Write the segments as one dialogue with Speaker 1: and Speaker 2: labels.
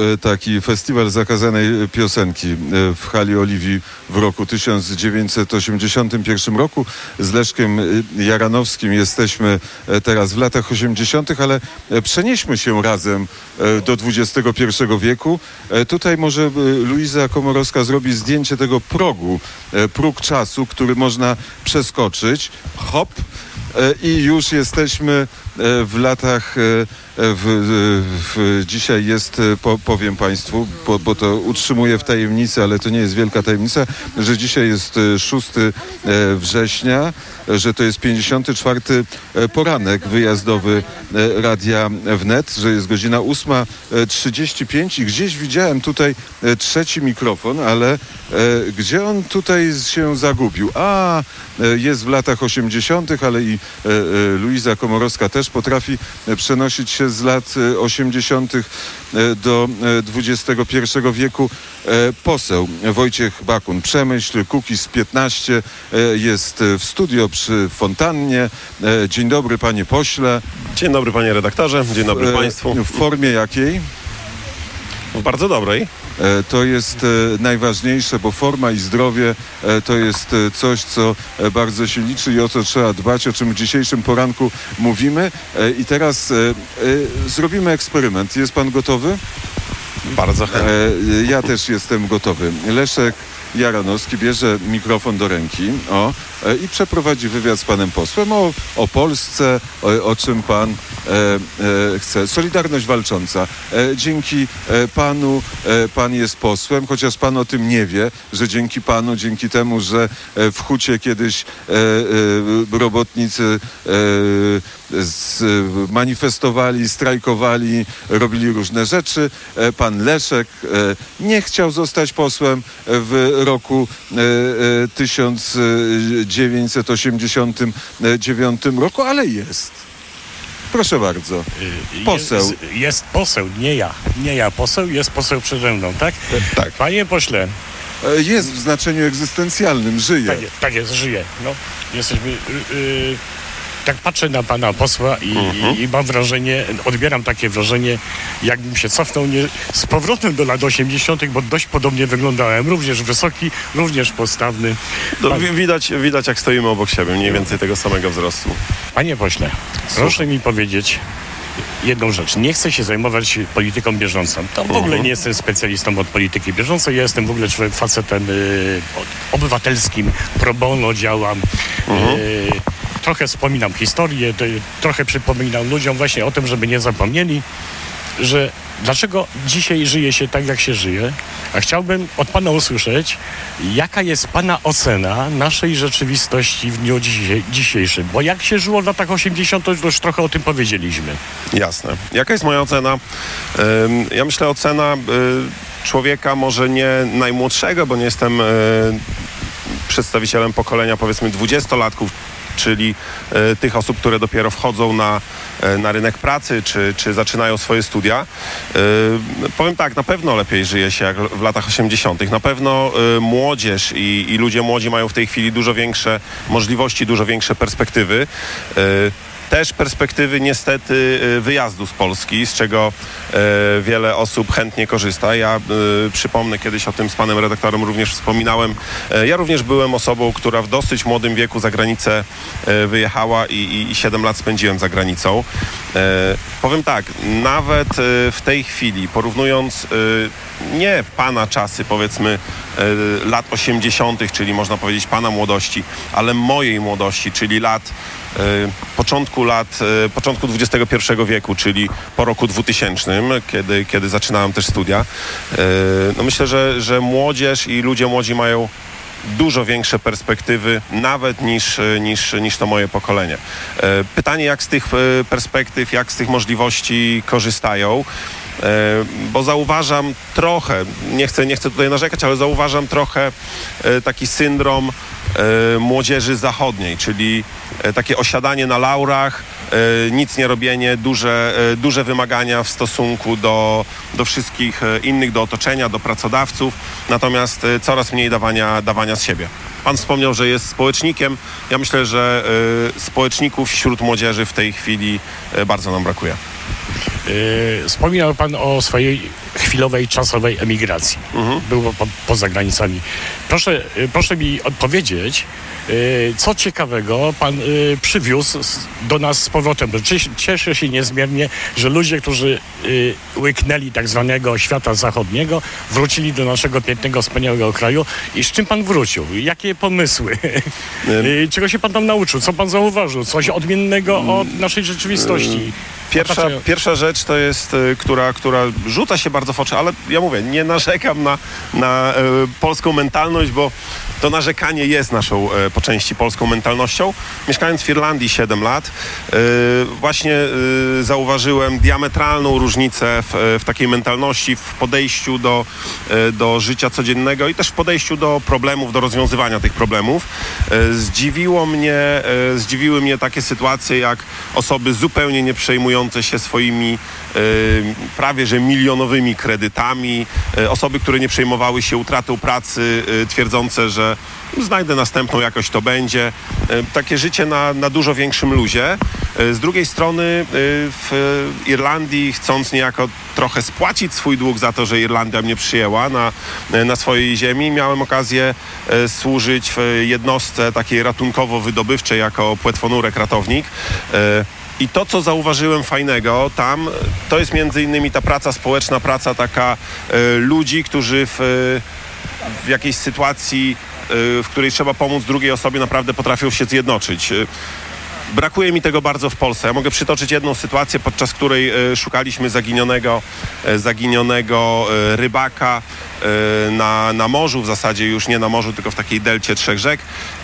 Speaker 1: taki festiwal zakazanej piosenki w hali Oliwii w roku 1981 roku. Z Leszkiem Jaranowskim jesteśmy teraz w latach 80., ale przenieśmy się razem do XXI wieku. Tutaj może Luiza Komorowska zrobi zdjęcie tego progu, próg czasu, który można przeskoczyć. Hop! I już jesteśmy w latach, dzisiaj jest, powiem Państwu, bo to utrzymuję w tajemnicy, ale to nie jest wielka tajemnica, że dzisiaj jest 6 września, że to jest 54. poranek wyjazdowy Radia Wnet, że jest godzina 8:35 i gdzieś widziałem tutaj trzeci mikrofon, ale gdzie on tutaj się zagubił? Jest w latach 80., ale i Luiza Komorowska też potrafi przenosić się z lat 80. do XXI wieku. Poseł Wojciech Bakun-Przemyśl, Kukiz 15 jest w studio przy fontannie. Dzień dobry, panie pośle.
Speaker 2: Dzień dobry, panie redaktorze. Dzień dobry państwu.
Speaker 1: W formie jakiej?
Speaker 2: W bardzo dobrej.
Speaker 1: To jest najważniejsze, bo forma i zdrowie to jest coś, co bardzo się liczy i o co trzeba dbać, o czym w dzisiejszym poranku mówimy. I teraz zrobimy eksperyment. Jest pan gotowy?
Speaker 2: Bardzo chętnie.
Speaker 1: Ja też jestem gotowy. Leszek Jaranowski bierze mikrofon do ręki i przeprowadzi wywiad z panem posłem o Polsce, o czym pan chce. Solidarność walcząca. Dzięki panu, pan jest posłem, chociaż pan o tym nie wie, że dzięki panu, dzięki temu, że w Hucie kiedyś robotnicy manifestowali, strajkowali, robili różne rzeczy. Pan Leszek nie chciał zostać posłem w roku 1989 roku, ale jest. Proszę bardzo. Poseł.
Speaker 3: Jest poseł, nie ja poseł, jest poseł przede mną, tak?
Speaker 1: Tak.
Speaker 3: Panie pośle.
Speaker 1: Jest w znaczeniu egzystencjalnym, żyje.
Speaker 3: Tak jest, żyje. No, jesteśmy... Tak patrzę na pana posła i mam wrażenie, odbieram takie wrażenie, jakbym się cofnął z powrotem do lat 80., bo dość podobnie wyglądałem. Również wysoki, również postawny.
Speaker 2: Widać, jak stoimy obok siebie, mniej więcej tego samego wzrostu.
Speaker 3: Panie pośle, proszę mi powiedzieć jedną rzecz. Nie chcę się zajmować polityką bieżącą. To w ogóle nie jestem specjalistą od polityki bieżącej. Ja jestem w ogóle facetem obywatelskim, pro bono działam. Trochę wspominam historię, trochę przypominam ludziom właśnie o tym, żeby nie zapomnieli, że dlaczego dzisiaj żyje się tak, jak się żyje. A chciałbym od pana usłyszeć, jaka jest pana ocena naszej rzeczywistości w dniu dzisiejszym. Bo jak się żyło w latach 80., to już trochę o tym powiedzieliśmy.
Speaker 2: Jasne. Jaka jest moja ocena? Ja myślę, ocena człowieka może nie najmłodszego, bo nie jestem przedstawicielem pokolenia, powiedzmy, 20-latków, czyli tych osób, które dopiero wchodzą na rynek pracy, czy zaczynają swoje studia. Powiem tak, na pewno lepiej żyje się jak w latach 80. Na pewno młodzież i ludzie młodzi mają w tej chwili dużo większe możliwości, dużo większe perspektywy. Też perspektywy niestety wyjazdu z Polski, z czego wiele osób chętnie korzysta. Ja przypomnę, kiedyś o tym z panem redaktorem również wspominałem. Ja również byłem osobą, która w dosyć młodym wieku za granicę wyjechała i 7 lat spędziłem za granicą. Powiem tak, nawet w tej chwili, porównując nie pana czasy, powiedzmy lat 80., czyli można powiedzieć pana młodości, ale mojej młodości, czyli początku XXI wieku, czyli po roku 2000, kiedy zaczynałem też studia. No myślę, że młodzież i ludzie młodzi mają dużo większe perspektywy nawet niż to moje pokolenie. Pytanie, jak z tych perspektyw, jak z tych możliwości korzystają, bo zauważam trochę, nie chcę tutaj narzekać, ale zauważam trochę taki syndrom młodzieży zachodniej, czyli takie osiadanie na laurach, nic nie robienie, duże wymagania w stosunku do wszystkich innych, do otoczenia, do pracodawców, natomiast coraz mniej dawania z siebie. Pan wspomniał, że jest społecznikiem. Ja myślę, że społeczników wśród młodzieży w tej chwili bardzo nam brakuje.
Speaker 3: Wspominał pan o swojej chwilowej, czasowej emigracji. Był poza granicami. Proszę mi odpowiedzieć, co ciekawego pan przywiózł do nas z powrotem. Cieszę się niezmiernie, że ludzie, którzy łyknęli tak zwanego świata zachodniego, wrócili do naszego pięknego, wspaniałego kraju. I z czym pan wrócił? Jakie pomysły? Czego się pan tam nauczył? Co pan zauważył? Coś odmiennego od naszej rzeczywistości?
Speaker 2: Pierwsza rzecz to jest, która rzuca się bardzo w oczy, ale ja mówię, nie narzekam na polską mentalność, bo to narzekanie jest naszą po części polską mentalnością. Mieszkając w Irlandii 7 lat, właśnie zauważyłem diametralną różnicę w takiej mentalności, w podejściu do życia codziennego i też w podejściu do problemów, do rozwiązywania tych problemów. Zdziwiły mnie takie sytuacje, jak osoby zupełnie nie przejmujące się swoimi prawie że milionowymi kredytami, osoby, które nie przejmowały się utratą pracy, twierdzące, że znajdę następną, jakoś to będzie. Takie życie na dużo większym luzie. Z drugiej strony w Irlandii, chcąc niejako trochę spłacić swój dług za to, że Irlandia mnie przyjęła na swojej ziemi, miałem okazję służyć w jednostce takiej ratunkowo-wydobywczej jako płetwonurek, ratownik. I to, co zauważyłem fajnego tam, to jest między innymi ta praca społeczna, praca taka ludzi, którzy w jakiejś sytuacji, w której trzeba pomóc drugiej osobie, naprawdę potrafią się zjednoczyć. Brakuje mi tego bardzo w Polsce. Ja mogę przytoczyć jedną sytuację, podczas której szukaliśmy zaginionego rybaka na morzu, w zasadzie już nie na morzu, tylko w takiej delcie 3 rzek.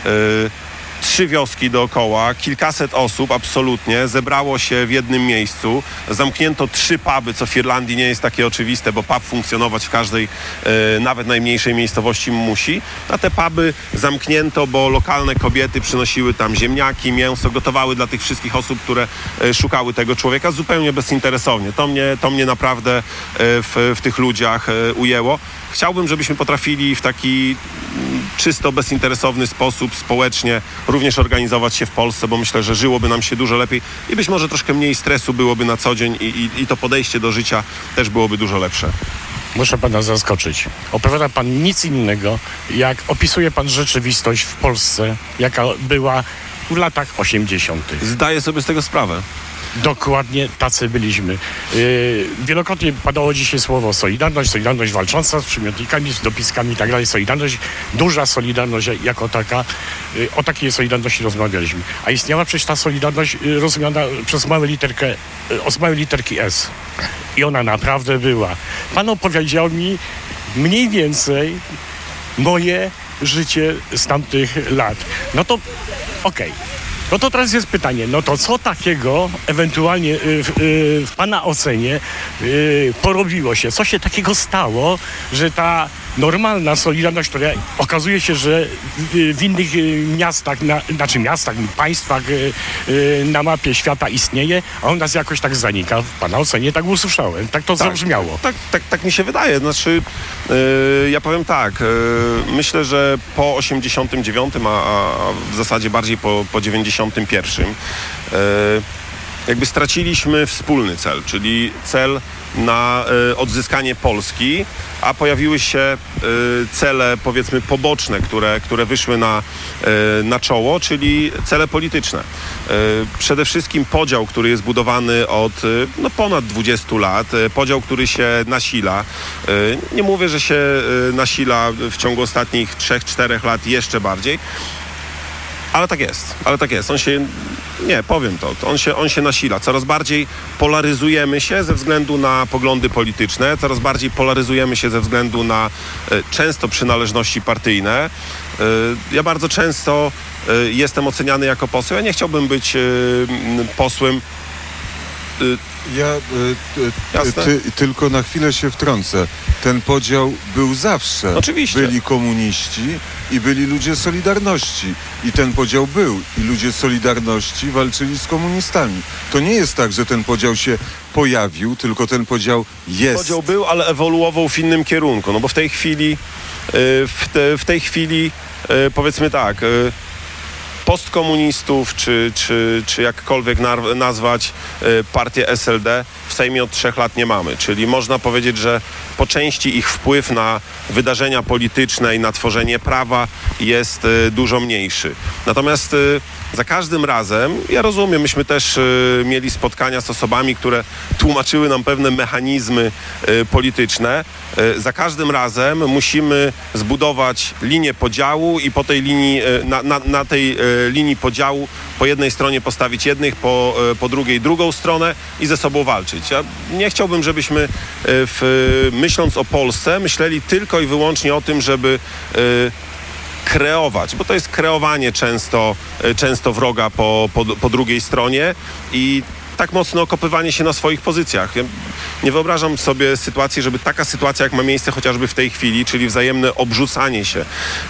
Speaker 2: 3 wioski dookoła, kilkaset osób absolutnie zebrało się w jednym miejscu. Zamknięto 3 puby, co w Irlandii nie jest takie oczywiste, bo pub funkcjonować w każdej, nawet najmniejszej miejscowości musi. A te puby zamknięto, bo lokalne kobiety przynosiły tam ziemniaki, mięso, gotowały dla tych wszystkich osób, które szukały tego człowieka zupełnie bezinteresownie. To mnie naprawdę w tych ludziach ujęło. Chciałbym, żebyśmy potrafili w taki czysto bezinteresowny sposób społecznie również organizować się w Polsce, bo myślę, że żyłoby nam się dużo lepiej i być może troszkę mniej stresu byłoby na co dzień i to podejście do życia też byłoby dużo lepsze.
Speaker 3: Muszę pana zaskoczyć. Opowiada pan nic innego, jak opisuje pan rzeczywistość w Polsce, jaka była w latach 80.
Speaker 2: Zdaję sobie z tego sprawę.
Speaker 3: Dokładnie tacy byliśmy. Wielokrotnie padało dzisiaj słowo solidarność walcząca z przymiotnikami, z dopiskami i tak dalej. Solidarność, duża solidarność jako taka. O takiej solidarności rozmawialiśmy. A istniała przecież ta solidarność rozumiana przez małe literki S. I ona naprawdę była. Pan opowiedział mi mniej więcej moje życie z tamtych lat. No to okej. No to teraz jest pytanie, no to co takiego ewentualnie w pana ocenie porobiło się? Co się takiego stało, że ta normalna solidarność, która okazuje się, że w innych miastach, państwach na mapie świata istnieje, a u nas jakoś tak zanika. W pana ocenie tak usłyszałem, tak to zabrzmiało.
Speaker 2: Tak mi się wydaje. Znaczy, ja powiem tak, myślę, że po 89, a w zasadzie bardziej po 91, jakby straciliśmy wspólny cel, czyli cel na odzyskanie Polski, a pojawiły się cele, powiedzmy, poboczne, które wyszły na czoło, czyli cele polityczne. Przede wszystkim podział, który jest budowany od ponad 20 lat, podział, który się nasila. Nie mówię, że się nasila w ciągu ostatnich 3-4 lat jeszcze bardziej, ale tak jest. On się nasila. Coraz bardziej polaryzujemy się ze względu na poglądy polityczne, coraz bardziej polaryzujemy się ze względu na często przynależności partyjne. Ja bardzo często jestem oceniany jako poseł. Ja nie chciałbym być posłem.
Speaker 1: Tylko na chwilę się wtrącę. Ten podział był zawsze.
Speaker 2: Oczywiście.
Speaker 1: Byli komuniści i byli ludzie Solidarności. I ten podział był. I ludzie Solidarności walczyli z komunistami. To nie jest tak, że ten podział się pojawił, tylko ten podział jest.
Speaker 2: Podział był, ale ewoluował w innym kierunku. No bo w tej chwili powiedzmy tak, postkomunistów, czy jakkolwiek nazwać partię SLD, w Sejmie od 3 lat nie mamy. Czyli można powiedzieć, że po części ich wpływ na wydarzenia polityczne i na tworzenie prawa jest dużo mniejszy. Natomiast za każdym razem, ja rozumiem, myśmy też mieli spotkania z osobami, które tłumaczyły nam pewne mechanizmy polityczne. Za każdym razem musimy zbudować linię podziału i po tej linii, na tej linii podziału po jednej stronie postawić jednych, po drugiej drugą stronę i ze sobą walczyć. Ja nie chciałbym, żebyśmy myśląc o Polsce, myśleli tylko i wyłącznie o tym, żeby kreować, bo to jest kreowanie często wroga po drugiej stronie i tak mocno okopywanie się na swoich pozycjach. Ja nie wyobrażam sobie sytuacji, żeby taka sytuacja, jak ma miejsce chociażby w tej chwili, czyli wzajemne obrzucanie się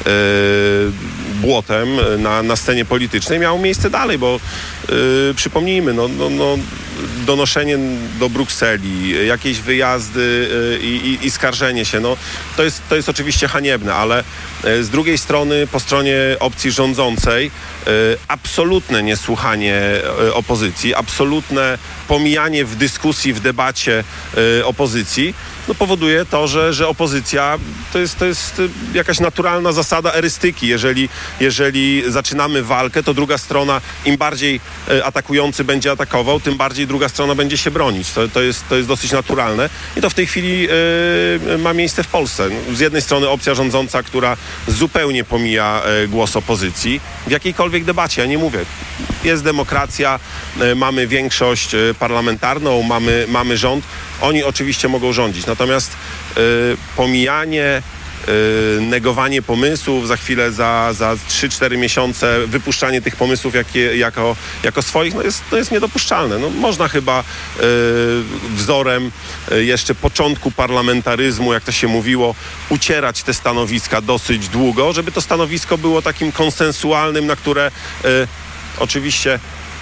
Speaker 2: błotem na scenie politycznej, miało miejsce dalej, bo przypomnijmy, donoszenie do Brukseli, jakieś wyjazdy i skarżenie się, to jest oczywiście haniebne, ale z drugiej strony po stronie opcji rządzącej absolutne niesłuchanie opozycji, absolutne pomijanie w dyskusji, w debacie opozycji, powoduje to, że opozycja to jest jakaś naturalna zasada erystyki. Jeżeli zaczynamy walkę, to druga strona, im bardziej atakujący będzie atakował, tym bardziej druga strona będzie się bronić. To jest dosyć naturalne i to w tej chwili ma miejsce w Polsce. Z jednej strony opcja rządząca, która zupełnie pomija głos opozycji w jakiejkolwiek debacie. Ja nie mówię. Jest demokracja, mamy większość parlamentarną, mamy rząd. Oni oczywiście mogą rządzić. Natomiast pomijanie, negowanie pomysłów, za chwilę, za 3-4 miesiące wypuszczanie tych pomysłów jako swoich, jest niedopuszczalne. Można chyba wzorem jeszcze początku parlamentaryzmu, jak to się mówiło, ucierać te stanowiska dosyć długo, żeby to stanowisko było takim konsensualnym, na które oczywiście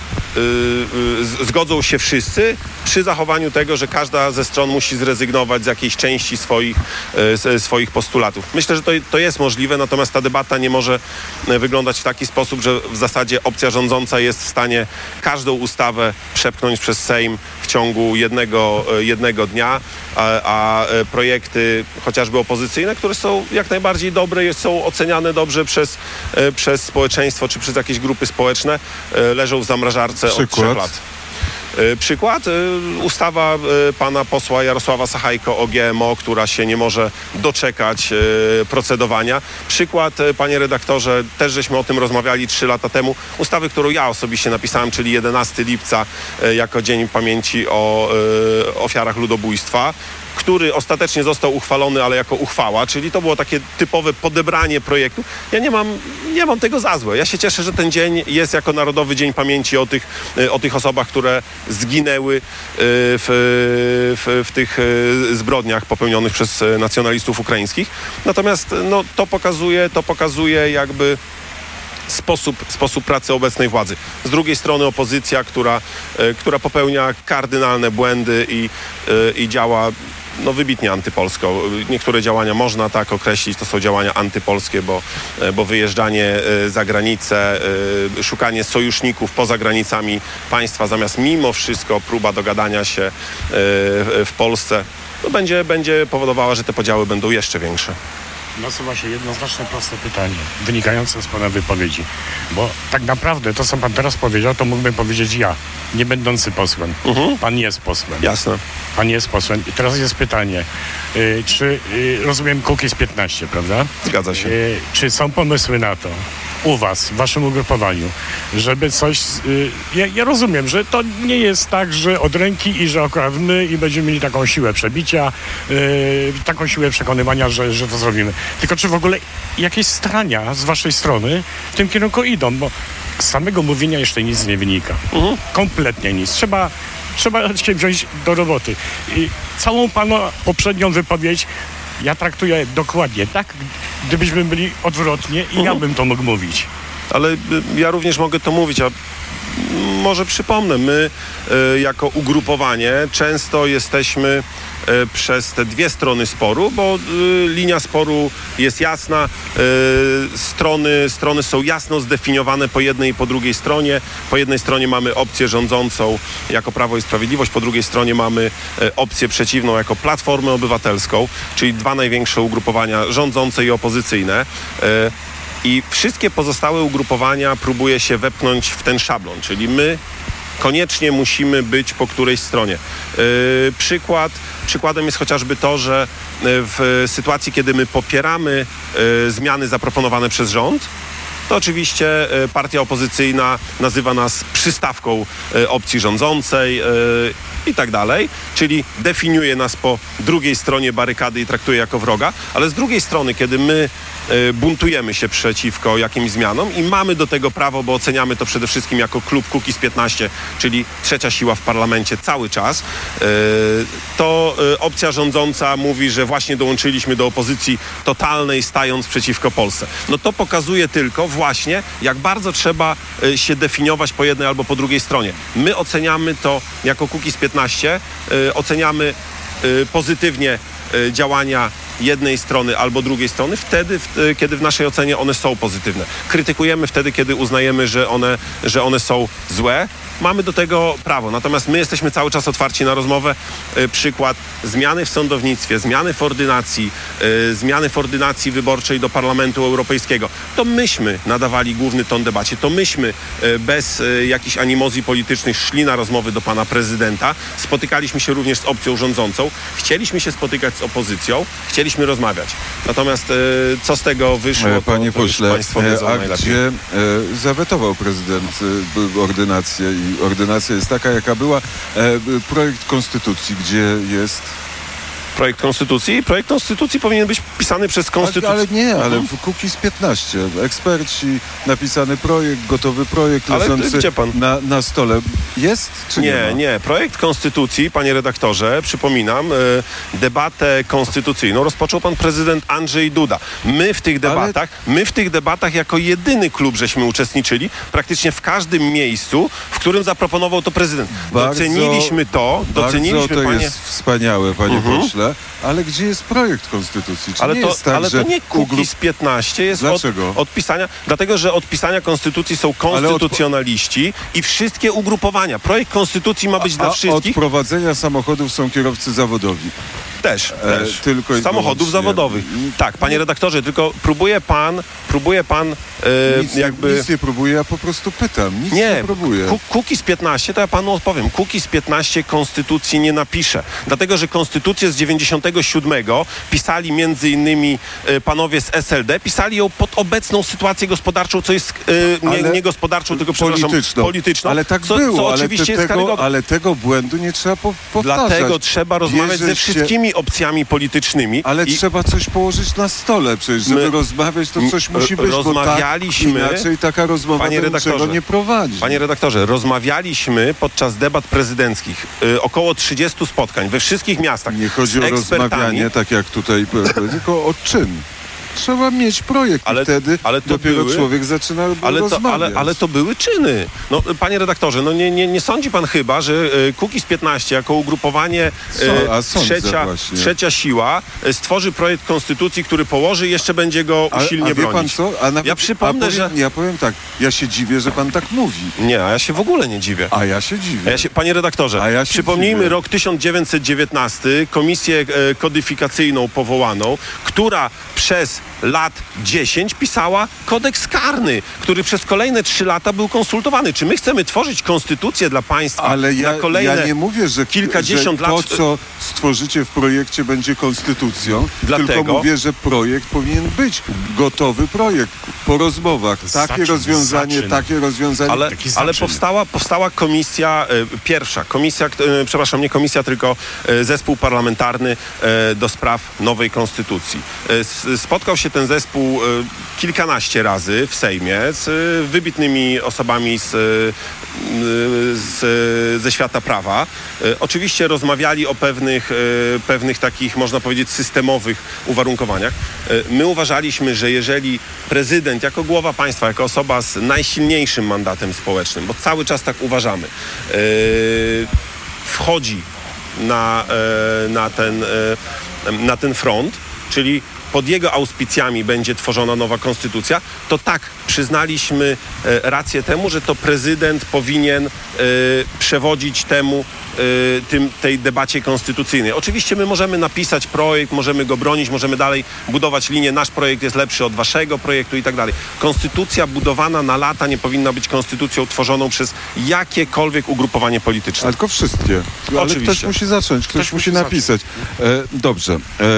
Speaker 2: zgodzą się wszyscy przy zachowaniu tego, że każda ze stron musi zrezygnować z jakiejś części swoich postulatów. Myślę, że to jest możliwe, natomiast ta debata nie może wyglądać w taki sposób, że w zasadzie opcja rządząca jest w stanie każdą ustawę przepchnąć przez Sejm w ciągu jednego dnia, a projekty chociażby opozycyjne, które są jak najbardziej dobre, są oceniane dobrze przez społeczeństwo czy przez jakieś grupy społeczne, leżą w zamrażarce od 3 lat. Przykład, ustawa pana posła Jarosława Sachajko o GMO, która się nie może doczekać procedowania. Przykład, panie redaktorze, też żeśmy o tym rozmawiali 3 lata temu, ustawy, którą ja osobiście napisałem, czyli 11 lipca jako Dzień Pamięci o ofiarach ludobójstwa, który ostatecznie został uchwalony, ale jako uchwała, czyli to było takie typowe podebranie projektu. Ja nie mam tego za złe. Ja się cieszę, że ten dzień jest jako Narodowy Dzień Pamięci o tych osobach, które zginęły w tych zbrodniach popełnionych przez nacjonalistów ukraińskich. Natomiast to pokazuje jakby sposób pracy obecnej władzy. Z drugiej strony opozycja, która popełnia kardynalne błędy i działa wybitnie antypolsko. Niektóre działania można tak określić, to są działania antypolskie, bo wyjeżdżanie za granicę, szukanie sojuszników poza granicami państwa, zamiast mimo wszystko próba dogadania się w Polsce, będzie powodowała, że te podziały będą jeszcze większe.
Speaker 3: Nasuwa się jednoznaczne, proste pytanie, wynikające z pana wypowiedzi. Bo tak naprawdę to, co pan teraz powiedział, to mógłbym powiedzieć ja, nie będący posłem. Pan jest posłem.
Speaker 2: Jasne.
Speaker 3: Pan jest posłem. I teraz jest pytanie, czy, rozumiem, Kukiz 15, prawda?
Speaker 2: Zgadza się.
Speaker 3: Czy są pomysły na to, u was, w waszym ugrupowaniu, żeby coś... Ja rozumiem, że to nie jest tak, że od ręki i że akurat my i będziemy mieli taką siłę przebicia, taką siłę przekonywania, że to zrobimy. Tylko czy w ogóle jakieś starania z waszej strony w tym kierunku idą? Bo z samego mówienia jeszcze nic nie wynika. Kompletnie nic. Trzeba się wziąć do roboty. I całą pana poprzednią wypowiedź ja traktuję dokładnie tak, gdybyśmy byli odwrotnie i ja bym to mógł mówić.
Speaker 2: Ale ja również mogę to mówić, a może przypomnę, my jako ugrupowanie często jesteśmy przez te dwie strony sporu, bo linia sporu jest jasna, strony są jasno zdefiniowane po jednej i po drugiej stronie. Po jednej stronie mamy opcję rządzącą jako Prawo i Sprawiedliwość, po drugiej stronie mamy opcję przeciwną jako Platformę Obywatelską, czyli dwa największe ugrupowania rządzące i opozycyjne. I wszystkie pozostałe ugrupowania próbuje się wepchnąć w ten szablon, czyli my koniecznie musimy być po którejś stronie. Przykładem jest chociażby to, że w sytuacji, kiedy my popieramy zmiany zaproponowane przez rząd, to oczywiście partia opozycyjna nazywa nas przystawką opcji rządzącej i tak dalej, czyli definiuje nas po drugiej stronie barykady i traktuje jako wroga, ale z drugiej strony, kiedy my buntujemy się przeciwko jakimś zmianom i mamy do tego prawo, bo oceniamy to przede wszystkim jako klub Kukiz15, czyli trzecia siła w parlamencie cały czas, to opcja rządząca mówi, że właśnie dołączyliśmy do opozycji totalnej, stając przeciwko Polsce. No to pokazuje tylko właśnie, jak bardzo trzeba się definiować po jednej albo po drugiej stronie. My oceniamy to jako Kukiz15, oceniamy pozytywnie działania jednej strony albo drugiej strony wtedy, kiedy w naszej ocenie one są pozytywne. Krytykujemy wtedy, kiedy uznajemy, że one są złe. Mamy do tego prawo. Natomiast my jesteśmy cały czas otwarci na rozmowę. Przykład zmiany w sądownictwie, zmiany w ordynacji wyborczej do Parlamentu Europejskiego. To myśmy nadawali główny ton debacie. To myśmy bez jakichś animozji politycznych szli na rozmowy do pana prezydenta. Spotykaliśmy się również z opcją rządzącą. Chcieliśmy się spotykać z opozycją. Chcieliśmy rozmawiać. Natomiast co z tego wyszło,
Speaker 1: panie pośle,
Speaker 2: państwo wiedzą najlepiej.
Speaker 1: Gdzie zawetował prezydent ordynację i ordynacja jest taka, jaka była. Projekt konstytucji, gdzie jest?
Speaker 2: Projekt konstytucji powinien być pisany przez konstytucję.
Speaker 1: Ale w Kukiz15. Eksperci, napisany projekt, gotowy projekt leżący na stole. Jest czy nie ma?
Speaker 2: Nie. Projekt konstytucji, panie redaktorze, przypominam, debatę konstytucyjną rozpoczął pan prezydent Andrzej Duda. My w tych debatach jako jedyny klub żeśmy uczestniczyli praktycznie w każdym miejscu, w którym zaproponował to prezydent. Doceniliśmy to,
Speaker 1: jest wspaniałe, panie pośle. Ale gdzie jest projekt konstytucji? Czy
Speaker 2: ale to nie Kukiz15 jest od pisania, dlatego że od pisania konstytucji są konstytucjonaliści i wszystkie ugrupowania. Projekt konstytucji ma być dla wszystkich.
Speaker 1: Od prowadzenia samochodów są kierowcy zawodowi.
Speaker 2: Też.
Speaker 1: Tylko
Speaker 2: samochodów zawodowych. Tak, panie redaktorze, tylko próbuje pan
Speaker 1: Nic nie próbuję, ja po prostu pytam. Nic nie próbuję.
Speaker 2: Kukiz15, to ja panu odpowiem. Kukiz15 konstytucji nie napisze. Dlatego, że konstytucję z 97 pisali między innymi panowie z SLD, pisali ją pod obecną sytuację gospodarczą, co jest nie gospodarczą, tylko polityczną.
Speaker 1: Ale tak
Speaker 2: co,
Speaker 1: było,
Speaker 2: co oczywiście jest karygodne.
Speaker 1: Ale tego błędu nie trzeba powtarzać.
Speaker 2: Dlatego trzeba rozmawiać ze wszystkimi opcjami politycznymi.
Speaker 1: Ale trzeba coś położyć na stole przecież, żeby rozmawiać, to coś musi być,
Speaker 2: rozmawialiśmy,
Speaker 1: bo inaczej taka rozmowa do niczego nie prowadzi.
Speaker 2: Panie redaktorze, rozmawialiśmy podczas debat prezydenckich około 30 spotkań we wszystkich miastach.
Speaker 1: Nie chodzi o rozmawianie, tak jak tutaj, tylko o czyn. Trzeba mieć projekt i wtedy dopiero człowiek zaczyna rozmawiać.
Speaker 2: Ale to były czyny. No, panie redaktorze, no nie sądzi pan chyba, że Kukiz15 jako ugrupowanie trzecia siła stworzy projekt konstytucji, który położy i jeszcze będzie go usilnie bronić.
Speaker 1: Wie pan co? Ja przypomnę, że... Ja powiem tak, ja się dziwię, że pan tak mówi.
Speaker 2: Nie, a ja się w ogóle nie dziwię.
Speaker 1: A ja się dziwię.
Speaker 2: Panie redaktorze, przypomnijmy rok 1919, komisję kodyfikacyjną powołaną, która przez lat 10 pisała kodeks karny, który przez kolejne 3 lata był konsultowany. Czy my chcemy tworzyć konstytucję dla państwa na kolejne
Speaker 1: ja nie mówię, że
Speaker 2: kilkadziesiąt lat?
Speaker 1: To, co stworzycie w projekcie, będzie konstytucją, tylko mówię, że projekt powinien być. Gotowy projekt. Po rozmowach. Takie rozwiązanie.
Speaker 2: Ale powstała komisja, nie komisja, tylko zespół parlamentarny do spraw nowej konstytucji. Spotkał się ten zespół kilkanaście razy w Sejmie z wybitnymi osobami ze świata prawa. Oczywiście rozmawiali o pewnych takich, można powiedzieć, systemowych uwarunkowaniach. My uważaliśmy, że jeżeli prezydent jako głowa państwa, jako osoba z najsilniejszym mandatem społecznym, bo cały czas tak uważamy, wchodzi na ten front, czyli pod jego auspicjami będzie tworzona nowa konstytucja, to tak, przyznaliśmy rację temu, że to prezydent powinien przewodzić tej debacie konstytucyjnej. Oczywiście my możemy napisać projekt, możemy go bronić, możemy dalej budować linię, nasz projekt jest lepszy od waszego projektu i tak dalej. Konstytucja budowana na lata nie powinna być konstytucją tworzoną przez jakiekolwiek ugrupowanie polityczne.
Speaker 1: Ale tylko wszystkie. Ale
Speaker 2: Oczywiście.
Speaker 1: ktoś musi zacząć, ktoś musi napisać. Dobrze.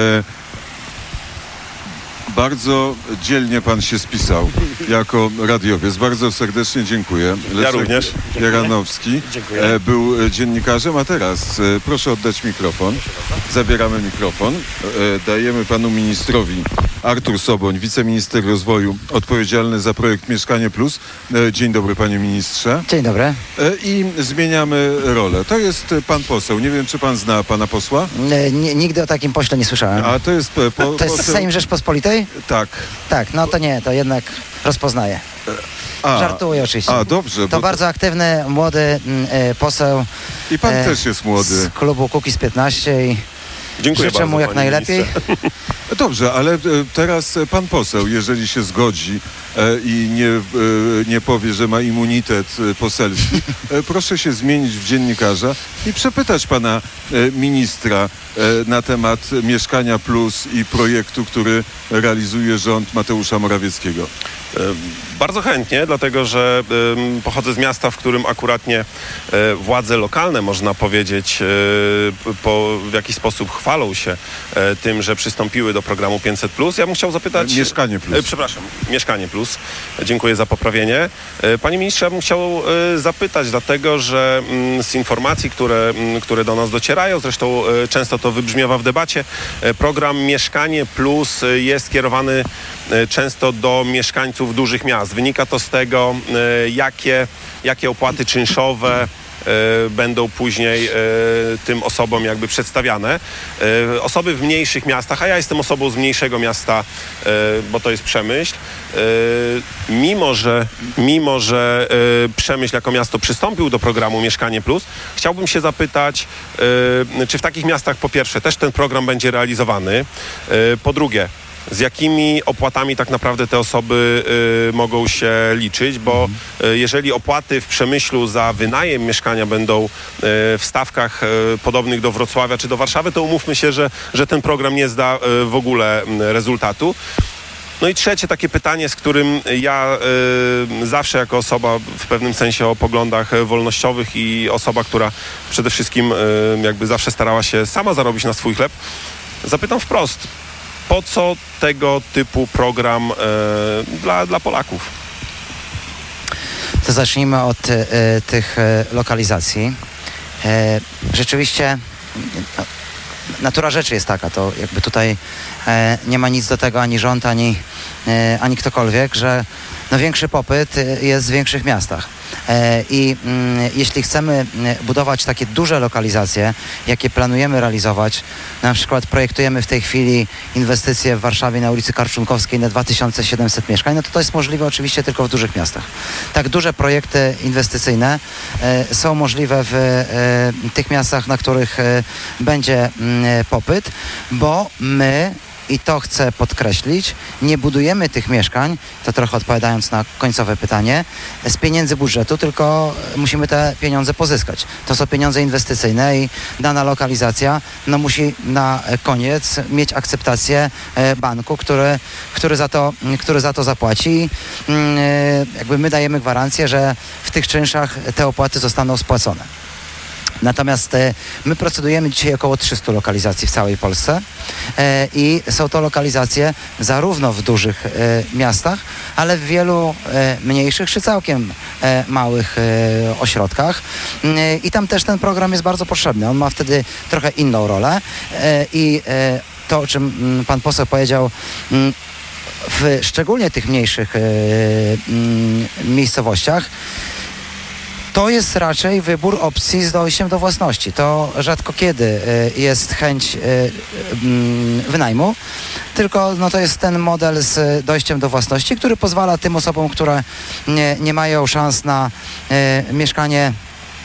Speaker 1: Bardzo dzielnie pan się spisał jako radiowiec. Bardzo serdecznie dziękuję.
Speaker 2: Ja również.
Speaker 1: Jaranowski
Speaker 3: Dziękuję.
Speaker 1: był dziennikarzem, a teraz proszę oddać mikrofon. Zabieramy mikrofon. Dajemy panu ministrowi. Artur Soboń, wiceminister rozwoju, odpowiedzialny za projekt Mieszkanie Plus. Dzień dobry, panie ministrze.
Speaker 4: Dzień dobry.
Speaker 1: I zmieniamy rolę. To jest pan poseł. Nie wiem, czy pan zna pana posła?
Speaker 4: Nigdy o takim pośle nie słyszałem.
Speaker 1: A to jest
Speaker 4: To jest Sejm Rzeczpospolitej?
Speaker 1: Tak.
Speaker 4: Tak, no to nie, to jednak rozpoznaję. Żartuję oczywiście.
Speaker 1: Dobrze.
Speaker 4: To bardzo aktywny, młody poseł.
Speaker 1: I pan też jest młody.
Speaker 4: Z klubu Kukiz 15 i
Speaker 2: Dziękuję
Speaker 4: życzę
Speaker 2: bardzo,
Speaker 4: mu jak
Speaker 2: panie
Speaker 4: najlepiej.
Speaker 2: ministrze.
Speaker 1: Dobrze, ale teraz pan poseł, jeżeli się zgodzi i nie powie, że ma immunitet poselski, proszę się zmienić w dziennikarza i przepytać pana ministra na temat Mieszkania Plus i projektu, który realizuje rząd Mateusza Morawieckiego.
Speaker 2: Bardzo chętnie, dlatego że pochodzę z miasta, w którym akuratnie władze lokalne, można powiedzieć, w jakiś sposób chwalą się tym, że przystąpiły do programu 500+. Ja bym chciał zapytać...
Speaker 1: Mieszkanie Plus.
Speaker 2: Przepraszam, Mieszkanie Plus. Dziękuję za poprawienie. Panie ministrze, ja bym chciał zapytać, dlatego że z informacji, które do nas docierają, zresztą często to wybrzmiewa w debacie, program Mieszkanie Plus jest kierowany często do mieszkańców dużych miast. Wynika to z tego, jakie opłaty czynszowe będą później tym osobom jakby przedstawiane. Osoby w mniejszych miastach, a ja jestem osobą z mniejszego miasta, bo to jest Przemyśl, mimo że Przemyśl jako miasto przystąpił do programu Mieszkanie Plus, chciałbym się zapytać, czy w takich miastach po pierwsze też ten program będzie realizowany, po drugie, z jakimi opłatami tak naprawdę te osoby mogą się liczyć, bo jeżeli opłaty w Przemyślu za wynajem mieszkania będą w stawkach podobnych do Wrocławia czy do Warszawy, to umówmy się, że ten program nie zda w ogóle rezultatu. No i trzecie takie pytanie, z którym ja zawsze jako osoba w pewnym sensie o poglądach wolnościowych i osoba, która przede wszystkim jakby zawsze starała się sama zarobić na swój chleb, zapytam wprost. Po co tego typu program dla Polaków?
Speaker 4: To zacznijmy od tych lokalizacji. Rzeczywiście natura rzeczy jest taka, to jakby tutaj nie ma nic do tego ani rząd, ani ktokolwiek, że no większy popyt jest w większych miastach. I jeśli chcemy budować takie duże lokalizacje, jakie planujemy realizować, na przykład projektujemy w tej chwili inwestycje w Warszawie na ulicy Karczunkowskiej na 2700 mieszkań, no to jest możliwe oczywiście tylko w dużych miastach. Tak duże projekty inwestycyjne są możliwe w tych miastach, na których będzie popyt, bo my, i to chcę podkreślić, nie budujemy tych mieszkań, to trochę odpowiadając na końcowe pytanie, z pieniędzy budżetu, tylko musimy te pieniądze pozyskać. To są pieniądze inwestycyjne i dana lokalizacja musi na koniec mieć akceptację banku, który za to zapłaci. Jakby my dajemy gwarancję, że w tych czynszach te opłaty zostaną spłacone. Natomiast my procedujemy dzisiaj około 300 lokalizacji w całej Polsce i są to lokalizacje zarówno w dużych miastach, ale w wielu mniejszych czy całkiem małych ośrodkach i tam też ten program jest bardzo potrzebny. On ma wtedy trochę inną rolę i to, o czym pan poseł powiedział, w szczególnie tych mniejszych miejscowościach, to jest raczej wybór opcji z dojściem do własności. To rzadko kiedy jest chęć wynajmu, tylko to jest ten model z dojściem do własności, który pozwala tym osobom, które nie mają szans na mieszkanie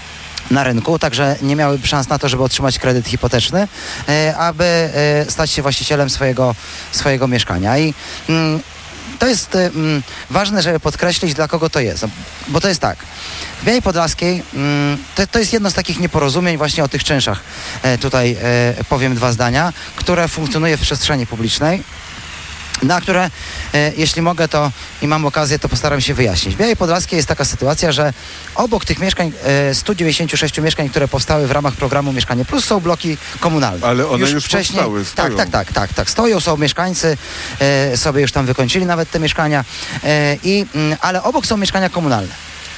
Speaker 4: na rynku, także nie miałyby szans na to, żeby otrzymać kredyt hipoteczny, aby stać się właścicielem swojego mieszkania. I to jest ważne, żeby podkreślić, dla kogo to jest. Bo to jest tak, w Białej Podlaskiej to jest jedno z takich nieporozumień właśnie o tych czynszach. Tutaj powiem 2 zdania, które funkcjonuje w przestrzeni publicznej, na które, jeśli mogę to i mam okazję, to postaram się wyjaśnić. W Białej Podlaskiej jest taka sytuacja, że obok tych mieszkań, 196 mieszkań, które powstały w ramach programu Mieszkanie Plus, są bloki komunalne.
Speaker 1: Ale one już
Speaker 4: wcześniej
Speaker 1: powstały, stoją.
Speaker 4: Tak, stoją, są mieszkańcy, sobie już tam wykończyli nawet te mieszkania, ale obok są mieszkania komunalne.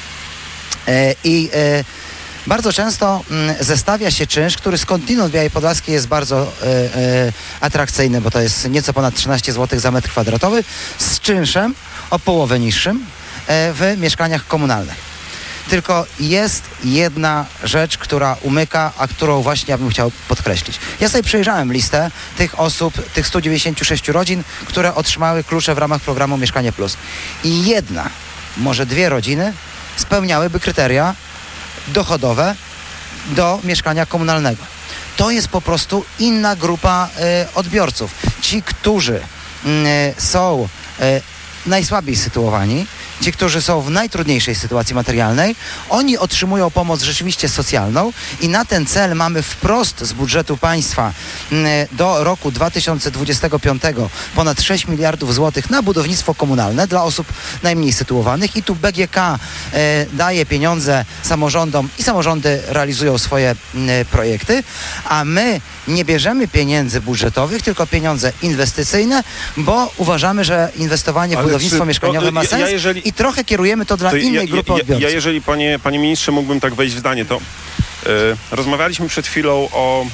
Speaker 4: Bardzo często zestawia się czynsz, który skądinąd w Białej Podlaskiej jest bardzo atrakcyjny, bo to jest nieco ponad 13 zł za metr kwadratowy, z czynszem o połowę niższym w mieszkaniach komunalnych. Tylko jest jedna rzecz, która umyka, a którą właśnie ja bym chciał podkreślić. Ja sobie przejrzałem listę tych osób, tych 196 rodzin, które otrzymały klucze w ramach programu Mieszkanie Plus. I jedna, może 2 rodziny spełniałyby kryteria dochodowe do mieszkania komunalnego. To jest po prostu inna grupa odbiorców. Ci, którzy są najsłabiej sytuowani, ci, którzy są w najtrudniejszej sytuacji materialnej, oni otrzymują pomoc rzeczywiście socjalną i na ten cel mamy wprost z budżetu państwa do roku 2025 ponad 6 miliardów złotych na budownictwo komunalne dla osób najmniej sytuowanych i tu BGK daje pieniądze samorządom i samorządy realizują swoje projekty, a my nie bierzemy pieniędzy budżetowych, tylko pieniądze inwestycyjne, bo uważamy, że inwestowanie w budownictwo mieszkaniowe ma sens i trochę kierujemy to dla innej grupy odbiorców.
Speaker 2: Ja jeżeli, panie ministrze, mógłbym tak wejść w zdanie, to rozmawialiśmy przed chwilą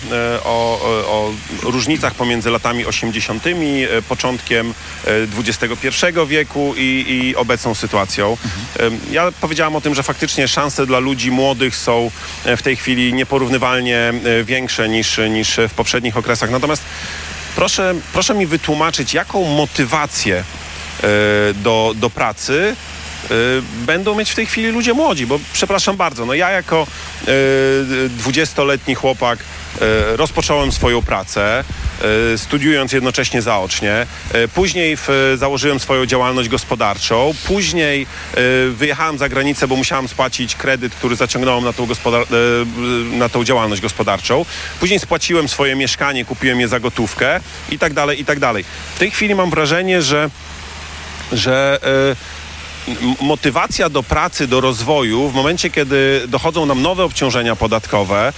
Speaker 2: o różnicach pomiędzy latami 80., początkiem XXI wieku i obecną sytuacją. Ja powiedziałam o tym, że faktycznie szanse dla ludzi młodych są w tej chwili nieporównywalnie większe niż w poprzednich okresach. Natomiast proszę mi wytłumaczyć, jaką motywację do pracy będą mieć w tej chwili ludzie młodzi, bo przepraszam bardzo, no ja jako 20-letni chłopak rozpocząłem swoją pracę, studiując jednocześnie zaocznie. Później założyłem swoją działalność gospodarczą. Później wyjechałem za granicę, bo musiałem spłacić kredyt, który zaciągnąłem na tą działalność gospodarczą. Później spłaciłem swoje mieszkanie, kupiłem je za gotówkę i tak dalej, i tak dalej. W tej chwili mam wrażenie, że motywacja do pracy, do rozwoju w momencie, kiedy dochodzą nam nowe obciążenia podatkowe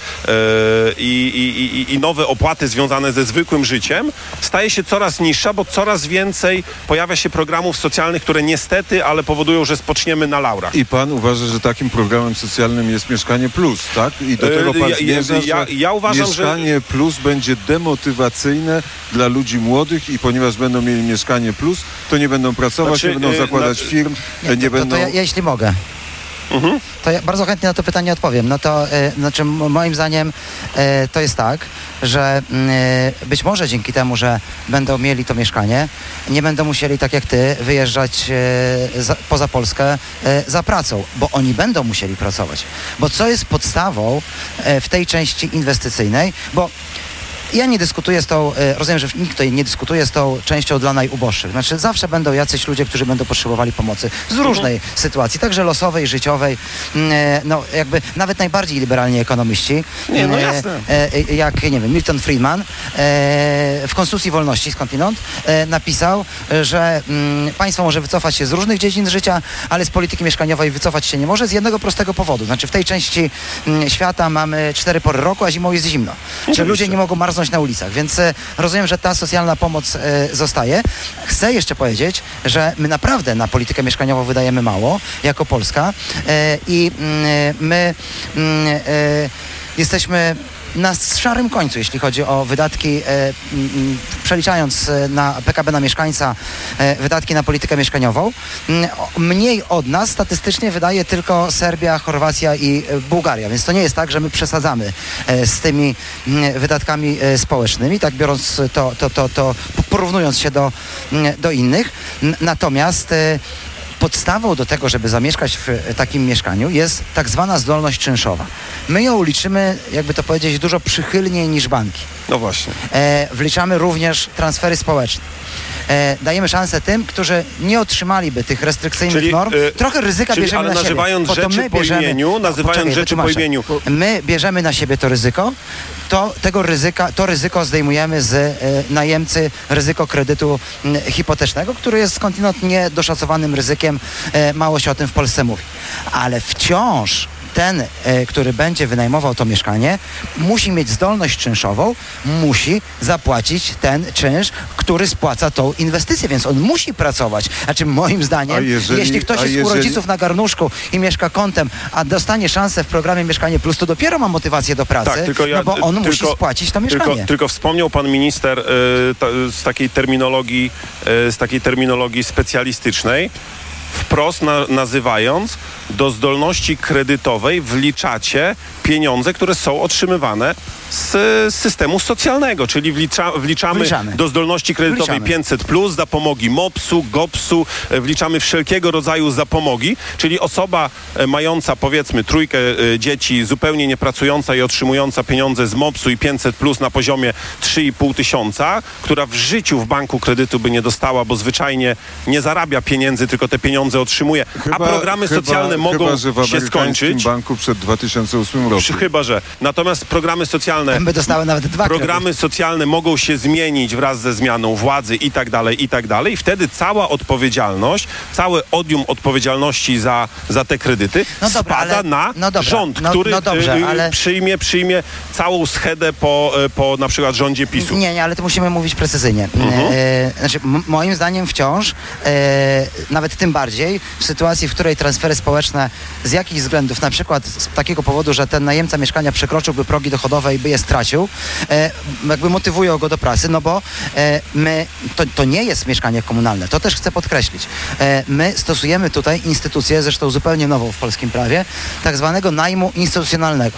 Speaker 2: i nowe opłaty związane ze zwykłym życiem, staje się coraz niższa, bo coraz więcej pojawia się programów socjalnych, które niestety, ale powodują, że spoczniemy na laurach.
Speaker 1: I pan uważa, że takim programem socjalnym jest Mieszkanie Plus, tak? I do tego pan zmierza,
Speaker 2: ja uważam,
Speaker 1: Mieszkanie Plus będzie demotywacyjne dla ludzi młodych i ponieważ będą mieli Mieszkanie Plus, to nie będą pracować, nie będą zakładać firm, nie będą...
Speaker 4: To ja, jeśli mogę, to ja bardzo chętnie na to pytanie odpowiem. No to znaczy moim zdaniem to jest tak, że być może dzięki temu, że będą mieli to mieszkanie, nie będą musieli tak jak ty wyjeżdżać poza Polskę za pracą, bo oni będą musieli pracować. Bo co jest podstawą w tej części inwestycyjnej, bo ja nie dyskutuję z tą, rozumiem, że nikt tutaj nie dyskutuje z tą częścią dla najuboższych. Znaczy zawsze będą jacyś ludzie, którzy będą potrzebowali pomocy z różnej sytuacji, także losowej, życiowej, no jakby nawet najbardziej liberalni ekonomiści, jak, nie wiem, Milton Friedman w Konstytucji Wolności skądinąd napisał, że państwo może wycofać się z różnych dziedzin życia, ale z polityki mieszkaniowej wycofać się nie może z jednego prostego powodu. Znaczy w tej części świata mamy 4 pory roku, a zimą jest zimno. Czyli ludzie nie mogą marznąć na ulicach, więc rozumiem, że ta socjalna pomoc zostaje. Chcę jeszcze powiedzieć, że my naprawdę na politykę mieszkaniową wydajemy mało, jako Polska i my jesteśmy na szarym końcu, jeśli chodzi o wydatki, przeliczając na PKB na mieszkańca wydatki na politykę mieszkaniową. Mniej od nas statystycznie wydaje tylko Serbia, Chorwacja i Bułgaria, więc to nie jest tak, że my przesadzamy z tymi wydatkami społecznymi, tak biorąc to porównując się do innych. Natomiast podstawą do tego, żeby zamieszkać w takim mieszkaniu jest tak zwana zdolność czynszowa. My ją liczymy, jakby to powiedzieć, dużo przychylniej niż banki.
Speaker 2: No właśnie.
Speaker 4: Wliczamy również transfery społeczne. Dajemy szansę tym, którzy nie otrzymaliby tych restrykcyjnych norm. Trochę ryzyka bierzemy
Speaker 2: ale
Speaker 4: na siebie.
Speaker 2: nazywając rzeczy po imieniu.
Speaker 4: My bierzemy na siebie to ryzyko, to ryzyko zdejmujemy z najemcy, ryzyko kredytu hipotecznego, który jest skądinąd niedoszacowanym ryzykiem. Mało się o tym w Polsce mówi. Ale wciąż ten, który będzie wynajmował to mieszkanie, musi mieć zdolność czynszową, musi zapłacić ten czynsz, który spłaca tą inwestycję, więc on musi pracować. Znaczy moim zdaniem, jeśli ktoś jest u rodziców na garnuszku i mieszka kątem, a dostanie szansę w programie Mieszkanie Plus, to dopiero ma motywację do pracy, bo on musi spłacić to mieszkanie.
Speaker 2: Tylko wspomniał pan minister z takiej terminologii specjalistycznej, wprost nazywając, do zdolności kredytowej wliczacie pieniądze, które są otrzymywane z systemu socjalnego, czyli wliczamy do zdolności kredytowej 500+, zapomogi MOPS-u, GOPS-u, wliczamy wszelkiego rodzaju zapomogi, czyli osoba mająca powiedzmy 3 dzieci, zupełnie niepracująca i otrzymująca pieniądze z MOPS-u i 500+ na poziomie 3,5 tysiąca, która w życiu w banku kredytu by nie dostała, bo zwyczajnie nie zarabia pieniędzy, tylko te pieniądze otrzymuje, a programy socjalne mogą się skończyć.
Speaker 1: W banku przed 2008 roku.
Speaker 2: Chyba że. Natomiast programy socjalne
Speaker 4: dostały nawet 2
Speaker 2: programy socjalne mogą się zmienić wraz ze zmianą władzy i tak dalej. I wtedy cała odpowiedzialność, całe odium odpowiedzialności za te kredyty spada na rząd, który przyjmie całą schedę po na przykład rządzie PiS-u.
Speaker 4: Nie, ale to musimy mówić precyzyjnie. Znaczy, moim zdaniem wciąż, nawet tym bardziej, w sytuacji, w której transfery społeczne z jakichś względów, na przykład z takiego powodu, że ten najemca mieszkania przekroczyłby progi dochodowe i by je stracił, jakby motywują go do pracy, no bo to nie jest mieszkanie komunalne. To też chcę podkreślić. My stosujemy tutaj instytucję, zresztą zupełnie nową w polskim prawie, tak zwanego najmu instytucjonalnego.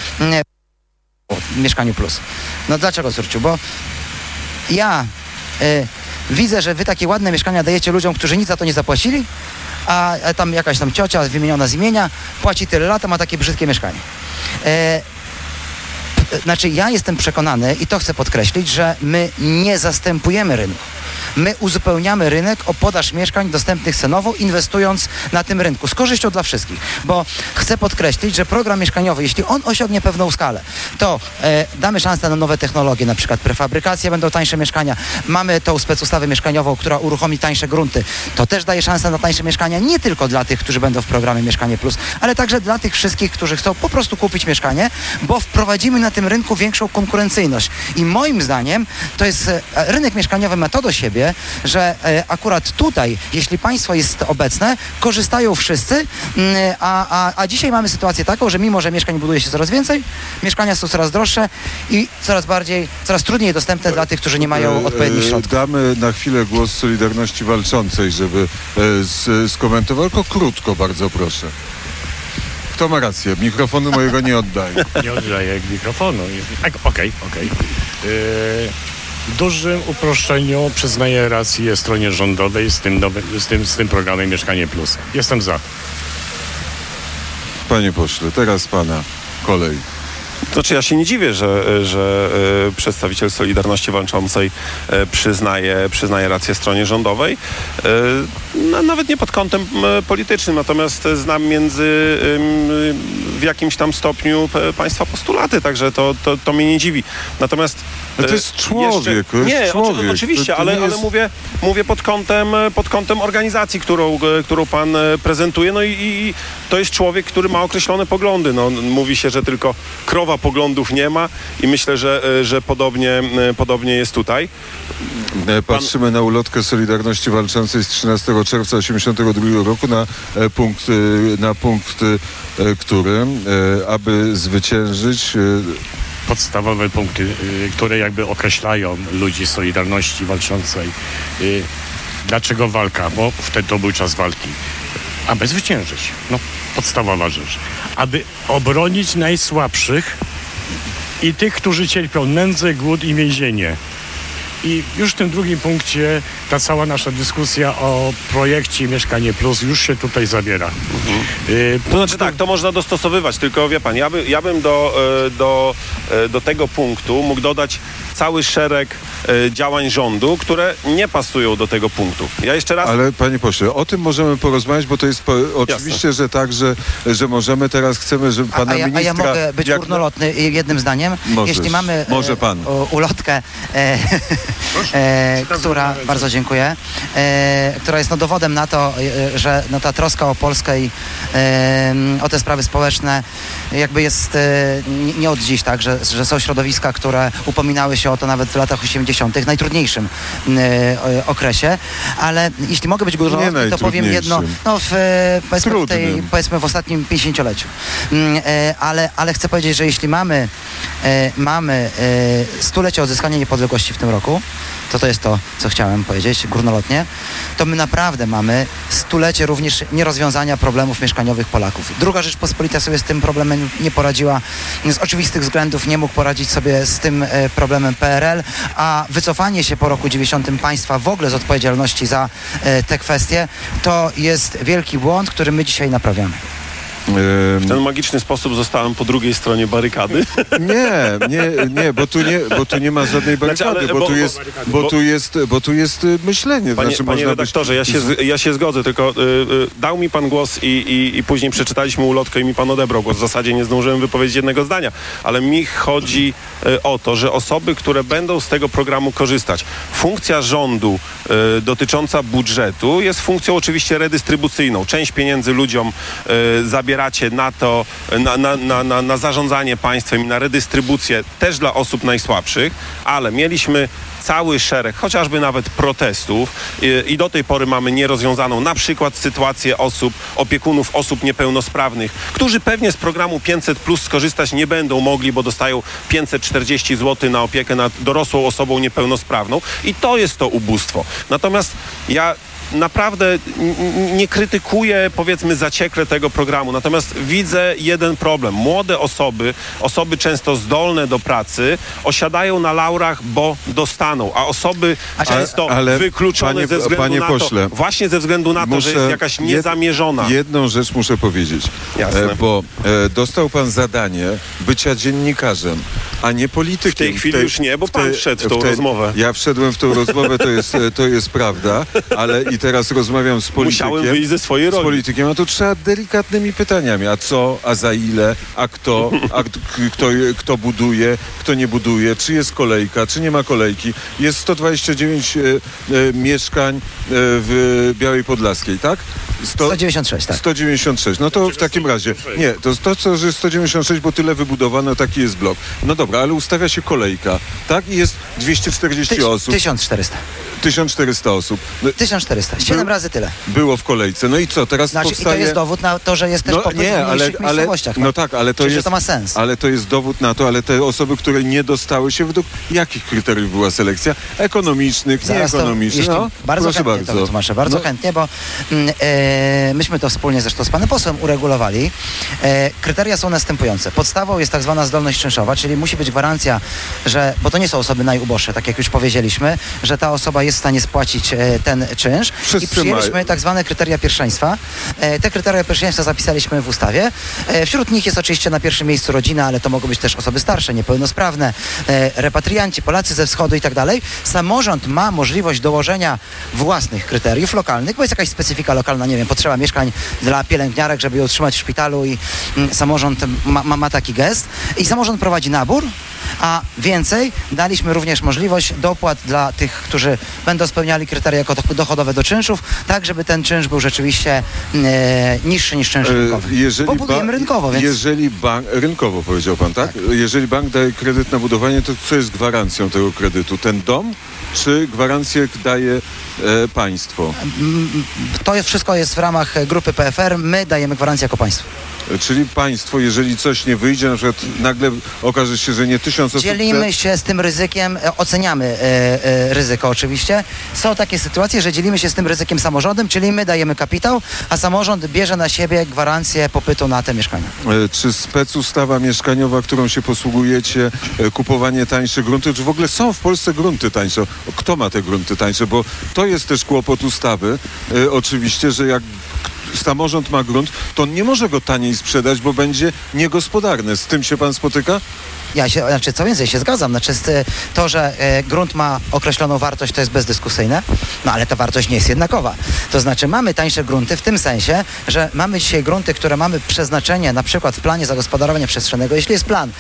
Speaker 4: Mieszkaniu Plus. No dlaczego, Surciu? Bo ja widzę, że wy takie ładne mieszkania dajecie ludziom, którzy nic za to nie zapłacili, a tam jakaś tam ciocia wymieniona z imienia płaci tyle lat, a ma takie brzydkie mieszkanie. Znaczy ja jestem przekonany i to chcę podkreślić, że my nie zastępujemy rynku. My uzupełniamy rynek o podaż mieszkań dostępnych cenowo, inwestując na tym rynku z korzyścią dla wszystkich. Bo chcę podkreślić, że program mieszkaniowy, jeśli on osiągnie pewną skalę, to damy szansę na nowe technologie, na przykład prefabrykacje, będą tańsze mieszkania. Mamy tą specustawę mieszkaniową, która uruchomi tańsze grunty. To też daje szansę na tańsze mieszkania nie tylko dla tych, którzy będą w programie Mieszkanie Plus, ale także dla tych wszystkich, którzy chcą po prostu kupić mieszkanie, bo wprowadzimy na tym rynku większą konkurencyjność. I moim zdaniem to jest rynek mieszkaniowy ma to do siebie, że akurat tutaj, jeśli państwo jest obecne, korzystają wszyscy, a dzisiaj mamy sytuację taką, że mimo, że mieszkań buduje się coraz więcej, mieszkania są coraz droższe i coraz trudniej dostępne dla tych, którzy nie mają odpowiednich środków.
Speaker 1: Damy na chwilę głos Solidarności Walczącej, żeby skomentował, tylko krótko, bardzo proszę. Kto ma rację? Mikrofonu mojego nie oddaję.
Speaker 3: Nie oddaję mikrofonu. Okej. W dużym uproszczeniu przyznaję rację stronie rządowej z tym programem Mieszkanie Plus. Jestem za.
Speaker 1: Panie pośle, teraz pana kolej.
Speaker 2: Znaczy ja się nie dziwię, że przedstawiciel Solidarności Walczącej przyznaje rację stronie rządowej. Nawet nie pod kątem politycznym, natomiast znam w jakimś tam stopniu państwa postulaty, także to mnie nie dziwi. Natomiast
Speaker 1: to jest człowiek.
Speaker 2: Oczywiście, ale mówię pod kątem organizacji, którą pan prezentuje. No i to jest człowiek, który ma określone poglądy. No, mówi się, że tylko krowa poglądów nie ma i myślę, że podobnie jest tutaj.
Speaker 1: Patrzymy na ulotkę Solidarności Walczącej z 13 czerwca 1982 roku na punkt, który, aby zwyciężyć...
Speaker 3: Podstawowe punkty, które jakby określają ludzi Solidarności Walczącej. Dlaczego walka? Bo wtedy to był czas walki. Aby zwyciężyć. No, podstawowa rzecz. Aby obronić najsłabszych i tych, którzy cierpią nędzę, głód i więzienie. I już w tym drugim punkcie ta cała nasza dyskusja o projekcie Mieszkanie Plus już się tutaj zawiera.
Speaker 2: To znaczy tak, to można dostosowywać, tylko wie pan, ja bym do tego punktu mógł dodać cały szereg działań rządu, które nie pasują do tego punktu. Ja jeszcze raz...
Speaker 1: Ale panie pośle, o tym możemy porozmawiać, bo to jest oczywiście, że tak, że możemy teraz, chcemy, żeby pana ministra...
Speaker 4: A ja mogę być górnolotny jednym zdaniem.
Speaker 1: Możesz.
Speaker 4: Jeśli mamy
Speaker 1: Może pan.
Speaker 4: ulotkę, która, bardzo dziękuję, która jest dowodem na to, że ta troska o Polskę i o te sprawy społeczne jakby jest nie od dziś, tak, że są środowiska, które upominały się o to nawet w latach 80., w najtrudniejszym okresie, ale jeśli mogę być górnolotny, to powiem jedno, powiedzmy w ostatnim 50-leciu. Ale chcę powiedzieć, że jeśli mamy 100-lecie odzyskania niepodległości w tym roku, to jest to, co chciałem powiedzieć górnolotnie, to my naprawdę mamy 100-lecie również nierozwiązania problemów mieszkaniowych Polaków. Druga Rzeczpospolita sobie z tym problemem nie poradziła. Z oczywistych względów nie mógł poradzić sobie z tym problemem PRL, a wycofanie się po roku 90 państwa w ogóle z odpowiedzialności za te kwestie, to jest wielki błąd, który my dzisiaj naprawiamy.
Speaker 2: W ten magiczny sposób zostałem po drugiej stronie barykady.
Speaker 1: Nie, bo tu nie ma żadnej barykady, bo tu jest myślenie.
Speaker 2: Panie redaktorze, ja się zgodzę, tylko dał mi pan głos i później przeczytaliśmy ulotkę i mi pan odebrał głos. W zasadzie nie zdążyłem wypowiedzieć jednego zdania, ale mi chodzi o to, że osoby, które będą z tego programu korzystać, funkcja rządu dotycząca budżetu jest funkcją oczywiście redystrybucyjną. Część pieniędzy ludziom zabieracie na to, na zarządzanie państwem i na redystrybucję też dla osób najsłabszych, ale mieliśmy cały szereg, chociażby nawet protestów i do tej pory mamy nierozwiązaną na przykład sytuację opiekunów osób niepełnosprawnych, którzy pewnie z programu 500+ skorzystać nie będą mogli, bo dostają 540 zł na opiekę nad dorosłą osobą niepełnosprawną i to jest to ubóstwo. Natomiast ja naprawdę nie krytykuję, powiedzmy, zaciekle tego programu, natomiast widzę jeden problem. Młode osoby często zdolne do pracy, osiadają na laurach, bo dostaną, a osoby często wykluczone ze względu na to, że jest jakaś niezamierzona.
Speaker 1: Jedną rzecz muszę powiedzieć, bo dostał pan zadanie bycia dziennikarzem, a nie politykiem.
Speaker 2: W tej chwili już nie, bo pan wszedł w tą rozmowę.
Speaker 1: Ja wszedłem w tą rozmowę, to jest prawda, ale i teraz rozmawiam z politykiem.
Speaker 2: Musiałem wyjść ze swojej roli.
Speaker 1: Z politykiem, a to trzeba delikatnymi pytaniami. A co, a za ile, a kto buduje, kto nie buduje, czy jest kolejka, czy nie ma kolejki. Jest 129 mieszkań w Białej Podlaskiej, tak?
Speaker 4: 196, tak.
Speaker 1: 196. No to w takim razie, nie, to że 196, bo tyle wybudowano, taki jest blok. No dobra, ale ustawia się kolejka, tak? I jest 240 osób.
Speaker 4: 1400.
Speaker 1: 1400 osób. No,
Speaker 4: 1400. 7 razy tyle.
Speaker 1: Było w kolejce. No i co, teraz powstaje...
Speaker 4: I to jest dowód na to, że jest też popyt w mniejszych miejscowościach.
Speaker 1: No tak, ale to jest...
Speaker 4: to ma sens.
Speaker 1: Ale to jest dowód na to, ale te osoby, które nie dostały się, według jakich kryteriów była selekcja? Ekonomicznych, nieekonomicznych?
Speaker 4: Bardzo chętnie to wytłumaczę. Bardzo chętnie, bo myśmy to wspólnie zresztą z panem posłem uregulowali. Kryteria są następujące. Podstawą jest tak zwana zdolność czynszowa, czyli musi być gwarancja, że, bo to nie są osoby najuboższe, tak jak już powiedzieliśmy, że ta osoba jest w stanie spłacić ten czynsz. I przyjęliśmy tak zwane kryteria pierwszeństwa. Te kryteria pierwszeństwa zapisaliśmy w ustawie. Wśród nich jest oczywiście na pierwszym miejscu rodzina, ale to mogą być też osoby starsze, niepełnosprawne, repatrianci, Polacy ze wschodu i tak dalej. Samorząd ma możliwość dołożenia własnych kryteriów lokalnych, bo jest jakaś specyfika lokalna, nie wiem, potrzeba mieszkań dla pielęgniarek, żeby je utrzymać w szpitalu i samorząd ma taki gest. I samorząd prowadzi nabór, a więcej daliśmy również możliwość dopłat dla tych, którzy będą spełniali kryteria dochodowe do czynszów, tak żeby ten czynsz był rzeczywiście niższy niż czynsz rynkowy. Bo budujemy rynkowo, więc...
Speaker 1: Rynkowo powiedział pan, tak? Jeżeli bank daje kredyt na budowanie, to co jest gwarancją tego kredytu? Ten dom? Czy gwarancję daje państwo?
Speaker 4: To wszystko jest w ramach grupy PFR. My dajemy gwarancję jako państwo.
Speaker 1: Czyli państwo, jeżeli coś nie wyjdzie, na przykład nagle okaże się, że nie 1000 osób...
Speaker 4: Dzielimy się z tym ryzykiem, oceniamy ryzyko oczywiście. Są takie sytuacje, że dzielimy się z tym ryzykiem samorządem, czyli my dajemy kapitał, a samorząd bierze na siebie gwarancję popytu na te mieszkania.
Speaker 1: Czy specustawa mieszkaniowa, którą się posługujecie, kupowanie tańszych gruntów, czy w ogóle są w Polsce grunty tańsze? Kto ma te grunty tańsze? Bo to jest też kłopot ustawy. Oczywiście, że jak samorząd ma grunt, to on nie może go taniej sprzedać, bo będzie niegospodarny. Z tym się pan spotyka?
Speaker 4: Co więcej, się zgadzam. To, że grunt ma określoną wartość, to jest bezdyskusyjne, no ale ta wartość nie jest jednakowa. To znaczy mamy tańsze grunty w tym sensie, że mamy dzisiaj grunty, które mamy przeznaczenie na przykład w planie zagospodarowania przestrzennego, jeśli jest plan,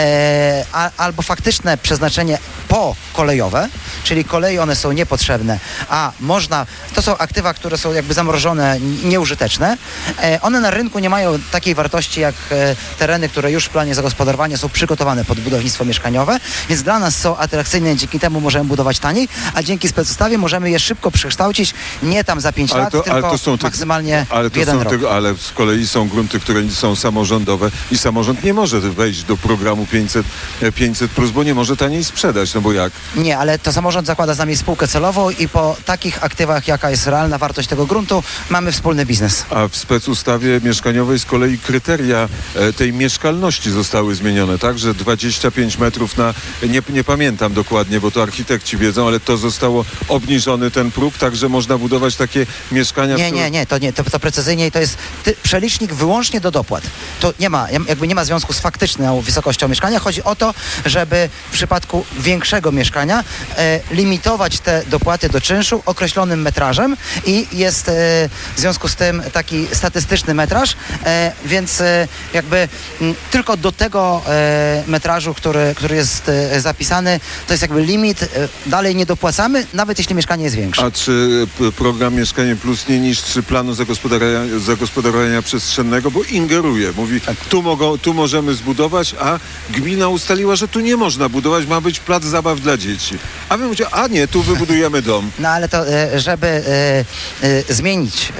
Speaker 4: albo faktyczne przeznaczenie pokolejowe, czyli kolei one są niepotrzebne, a można, to są aktywa, które są jakby zamrożone, nieużyteczne. One na rynku nie mają takiej wartości jak tereny, które już w planie zagospodarowania są przygotowane pod budownictwo mieszkaniowe, więc dla nas są atrakcyjne, dzięki temu możemy budować taniej, a dzięki specustawie możemy je szybko przekształcić, nie tam za 5 lat, tylko maksymalnie w 1 rok.
Speaker 1: Ale z kolei są grunty, które są samorządowe i samorząd nie może wejść do programu 500+, bo nie może taniej sprzedać, no bo jak?
Speaker 4: Nie, ale to samorząd zakłada z nami spółkę celową i po takich aktywach, jaka jest realna wartość tego gruntu, mamy wspólny biznes.
Speaker 1: A w specustawie mieszkaniowej z kolei kryteria tej mieszkalności zostały zmienione, tak? Że 25 metrów na... Nie pamiętam dokładnie, bo to architekci wiedzą, ale to zostało obniżony ten próg, tak, że można budować takie mieszkania...
Speaker 4: To precyzyjnie to jest przelicznik wyłącznie do dopłat. To nie ma związku z faktyczną wysokością mieszkania. Chodzi o to, żeby w przypadku większego mieszkania limitować te dopłaty do czynszu określonym metrażem i jest w związku z tym taki statystyczny metraż, więc jakby tylko do tego metrażu, który jest zapisany, to jest jakby limit, dalej nie dopłacamy, nawet jeśli mieszkanie jest większe.
Speaker 1: A czy program Mieszkanie Plus nie niszczy planu zagospodarowania przestrzennego, bo ingeruje, mówi, tu możemy zbudować, a gmina ustaliła, że tu nie można budować, ma być plac zabaw dla dzieci. A wy mówicie, a nie, tu wybudujemy dom.
Speaker 4: No ale to, żeby zmienić...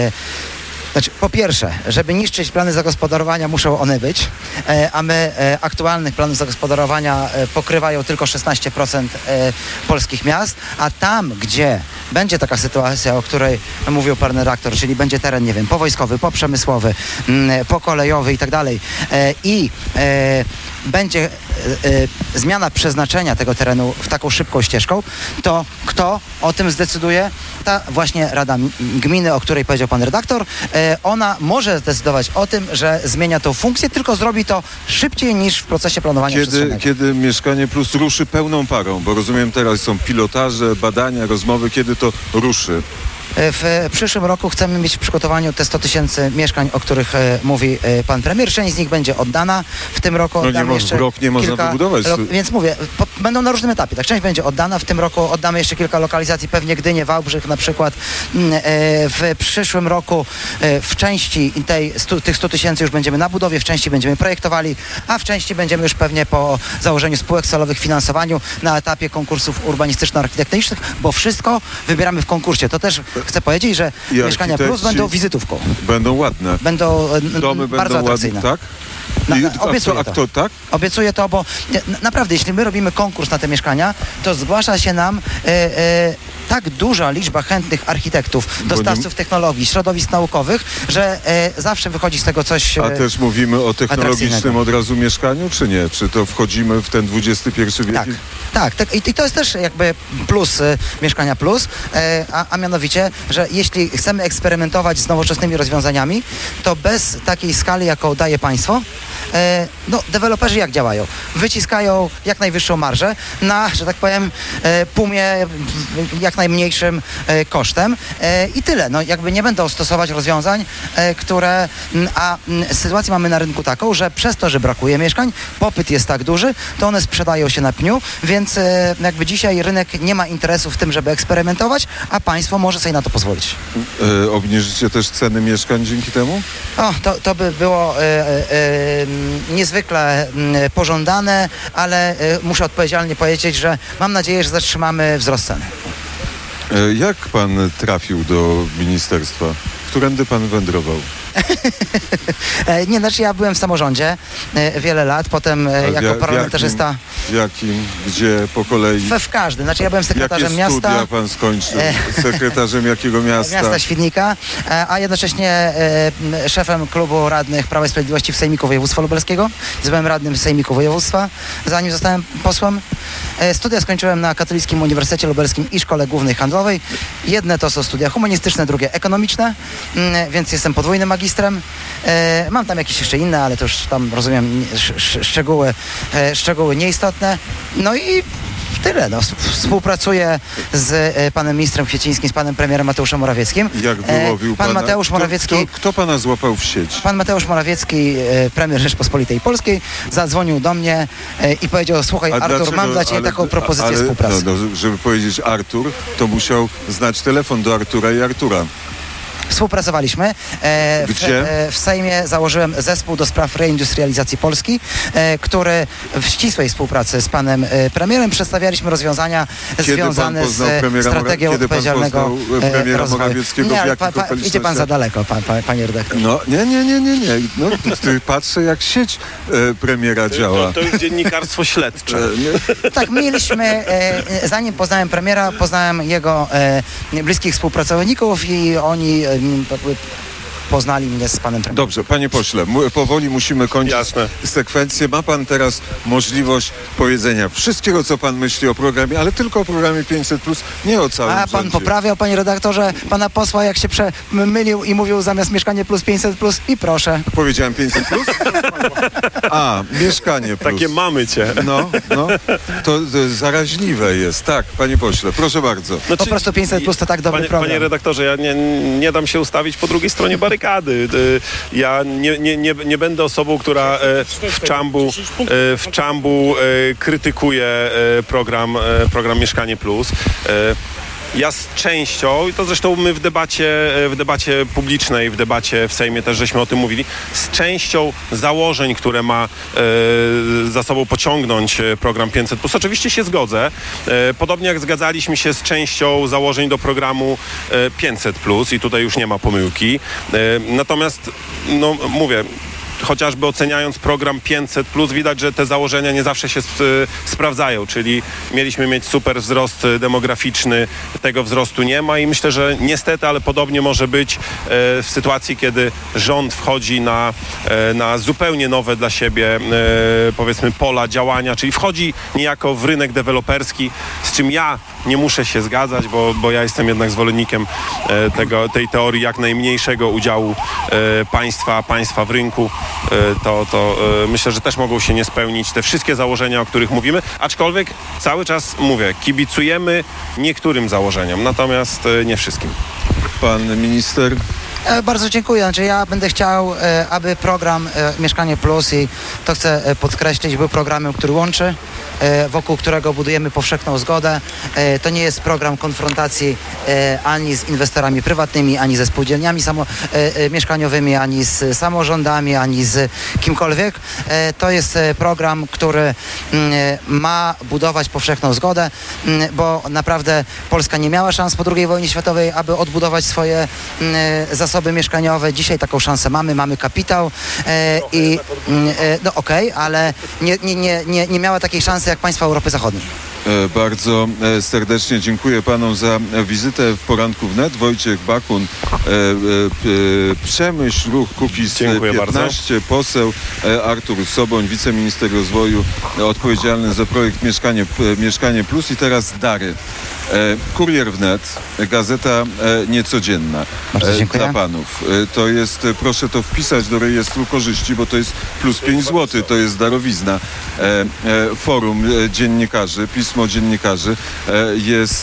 Speaker 4: po pierwsze, żeby niszczyć plany zagospodarowania, muszą one być, a my aktualnych planów zagospodarowania pokrywają tylko 16% polskich miast, a tam, gdzie będzie taka sytuacja, o której mówił pan redaktor, czyli będzie teren, nie wiem, powojskowy, poprzemysłowy, pokolejowy i tak dalej, i będzie zmiana przeznaczenia tego terenu w taką szybką ścieżką, to kto o tym zdecyduje? Ta właśnie Rada Gminy, o której powiedział pan redaktor, ona może zdecydować o tym, że zmienia tą funkcję, tylko zrobi to szybciej niż w procesie planowania przestrzennego.
Speaker 1: Kiedy Mieszkanie Plus ruszy pełną parą? Bo rozumiem, teraz są pilotaże, badania, rozmowy. Kiedy to ruszy?
Speaker 4: W przyszłym roku chcemy mieć w przygotowaniu te 100 000 mieszkań, o których mówi pan premier. Część z nich będzie oddana. W tym roku oddamy jeszcze
Speaker 1: w rok nie można wybudować.
Speaker 4: Więc mówię, będą na różnym etapie. Tak, część będzie oddana. W tym roku oddamy jeszcze kilka lokalizacji, pewnie Gdynię, Wałbrzych na przykład. W przyszłym roku w części tych 100 000 już będziemy na budowie, w części będziemy projektowali, a w części będziemy już pewnie po założeniu spółek celowych, finansowaniu na etapie konkursów urbanistyczno-architektonicznych, bo wszystko wybieramy w konkursie. To też chcę powiedzieć, że Mieszkania Plus będą wizytówką.
Speaker 1: Będą ładne.
Speaker 4: Domy bardzo
Speaker 1: będą
Speaker 4: atrakcyjne.
Speaker 1: Ładne, tak?
Speaker 4: Obiecuję to.
Speaker 1: Tak?
Speaker 4: Obiecuję to, bo naprawdę, jeśli my robimy konkurs na te mieszkania, to zgłasza się nam tak duża liczba chętnych architektów, dostawców technologii, środowisk naukowych, że zawsze wychodzi z tego coś
Speaker 1: A też mówimy o technologicznym od razu mieszkaniu, czy nie? Czy to wchodzimy w ten XXI wiek?
Speaker 4: Tak. I to jest też jakby plus Mieszkania Plus, a mianowicie, że jeśli chcemy eksperymentować z nowoczesnymi rozwiązaniami, to bez takiej skali, jaką daje państwo, deweloperzy jak działają? Wyciskają jak najwyższą marżę na, że tak powiem, pumie jak najmniejszym kosztem i tyle. Jakby nie będą stosować rozwiązań, które... A sytuację mamy na rynku taką, że przez to, że brakuje mieszkań, popyt jest tak duży, to one sprzedają się na pniu, więc jakby dzisiaj rynek nie ma interesu w tym, żeby eksperymentować, a państwo może sobie na to pozwolić.
Speaker 1: Obniżycie też ceny mieszkań dzięki temu?
Speaker 4: To by było niezwykle pożądane, ale muszę odpowiedzialnie powiedzieć, że mam nadzieję, że zatrzymamy wzrost cen.
Speaker 1: Jak pan trafił do ministerstwa? Którędy pan wędrował?
Speaker 4: Nie, znaczy ja byłem w samorządzie wiele lat, potem jako parlamentarzysta.
Speaker 1: Jakim? Gdzie? Po kolei?
Speaker 4: W każdym. Znaczy ja byłem sekretarzem
Speaker 1: Jakie
Speaker 4: miasta.
Speaker 1: studia pan skończył? Sekretarzem jakiego miasta?
Speaker 4: Miasta Świdnika, a jednocześnie szefem klubu radnych Prawa i Sprawiedliwości w Sejmiku Województwa Lubelskiego. Byłem radnym Sejmiku Województwa, zanim zostałem posłem. Studia skończyłem na Katolickim Uniwersytecie Lubelskim i Szkole Głównej Handlowej. Jedne to są studia humanistyczne, drugie ekonomiczne, więc jestem podwójnym magistrem. Mam tam jakieś jeszcze inne, ale to już tam rozumiem szczegóły nieistotne. No i tyle. No. Współpracuję z panem ministrem Kwiecińskim, z panem premierem Mateuszem Morawieckim.
Speaker 1: Jak wyłowił
Speaker 4: pan
Speaker 1: pana?
Speaker 4: Mateusz Morawiecki.
Speaker 1: Kto pana złapał w sieć?
Speaker 4: Pan Mateusz Morawiecki, premier Rzeczpospolitej Polskiej, zadzwonił do mnie i powiedział: słuchaj, Artur,
Speaker 1: dlaczego?
Speaker 4: mam dla ciebie taką propozycję współpracy.
Speaker 1: Żeby powiedzieć Artur, to musiał znać telefon do Artura i Artura.
Speaker 4: Współpracowaliśmy.
Speaker 1: Gdzie?
Speaker 4: W Sejmie założyłem zespół do spraw reindustrializacji Polski, który w ścisłej współpracy z panem premierem przedstawialiśmy rozwiązania związane z strategią odpowiedzialnego rozwoju.
Speaker 1: Morawieckiego?
Speaker 4: Nie,
Speaker 1: w
Speaker 4: idzie pan za daleko, panie redaktor.
Speaker 1: No, nie. No, patrzę, jak sieć premiera działa.
Speaker 2: To jest dziennikarstwo śledcze.
Speaker 4: Tak, mieliśmy, zanim poznałem premiera, poznałem jego bliskich współpracowników i oni poznali mnie z panem premierem.
Speaker 1: Dobrze, panie pośle, powoli musimy kończyć sekwencję. Ma pan teraz możliwość powiedzenia wszystkiego, co pan myśli o programie, ale tylko o programie 500+, nie o całym
Speaker 4: A pan
Speaker 1: rządzie.
Speaker 4: poprawiał, panie redaktorze, pana posła, jak się mylił i mówił zamiast Mieszkanie Plus 500+, i proszę.
Speaker 1: Powiedziałem 500+? A, Mieszkanie Plus.
Speaker 2: Takie mamy cię.
Speaker 1: No, to zaraźliwe jest. Tak, panie pośle, proszę bardzo.
Speaker 4: Po prostu 500+ to tak dobry program.
Speaker 2: Panie redaktorze, ja nie dam się ustawić po drugiej stronie barykady. Ja nie będę osobą, która w czambu krytykuje program Mieszkanie Plus. Ja z częścią, i to zresztą my w debacie publicznej, w debacie w Sejmie też żeśmy o tym mówili, z częścią założeń, które ma za sobą pociągnąć program 500+, oczywiście się zgodzę. Podobnie jak zgadzaliśmy się z częścią założeń do programu 500+, i tutaj już nie ma pomyłki. Natomiast, no mówię, chociażby oceniając program 500+, widać, że te założenia nie zawsze się sprawdzają, czyli mieliśmy mieć super wzrost demograficzny, tego wzrostu nie ma i myślę, że niestety, ale podobnie może być w sytuacji, kiedy rząd wchodzi na zupełnie nowe dla siebie, powiedzmy, pola działania, czyli wchodzi niejako w rynek deweloperski, z czym ja nie muszę się zgadzać, bo ja jestem jednak zwolennikiem tej teorii jak najmniejszego udziału państwa w rynku. To myślę, że też mogą się nie spełnić te wszystkie założenia, o których mówimy, aczkolwiek cały czas mówię, kibicujemy niektórym założeniom, natomiast nie wszystkim.
Speaker 1: Pan minister?
Speaker 4: Bardzo dziękuję. Znaczy, ja będę chciał, aby program Mieszkanie Plus, i to chcę podkreślić, był programem, który łączy, wokół którego budujemy powszechną zgodę. To nie jest program konfrontacji ani z inwestorami prywatnymi, ani ze spółdzielniami mieszkaniowymi, ani z samorządami, ani z kimkolwiek. To jest program, który ma budować powszechną zgodę, bo naprawdę Polska nie miała szans po II wojnie światowej, aby odbudować swoje zasoby mieszkaniowe. Dzisiaj taką szansę mamy kapitał i no okej, ale nie miała takiej szansy jak państwa Europy Zachodniej.
Speaker 1: Bardzo serdecznie dziękuję panom za wizytę w Poranku Wnet. Wojciech Bakun, Przemyśl, Ruch Kukiz 15, poseł Artur Soboń, wiceminister rozwoju odpowiedzialny za projekt Mieszkanie Plus, i teraz dary. Kurier Wnet, gazeta niecodzienna dla panów. To jest, proszę to wpisać do rejestru korzyści, bo to jest plus 5 zł, to jest darowizna. Forum dziennikarzy, pismo dziennikarzy, jest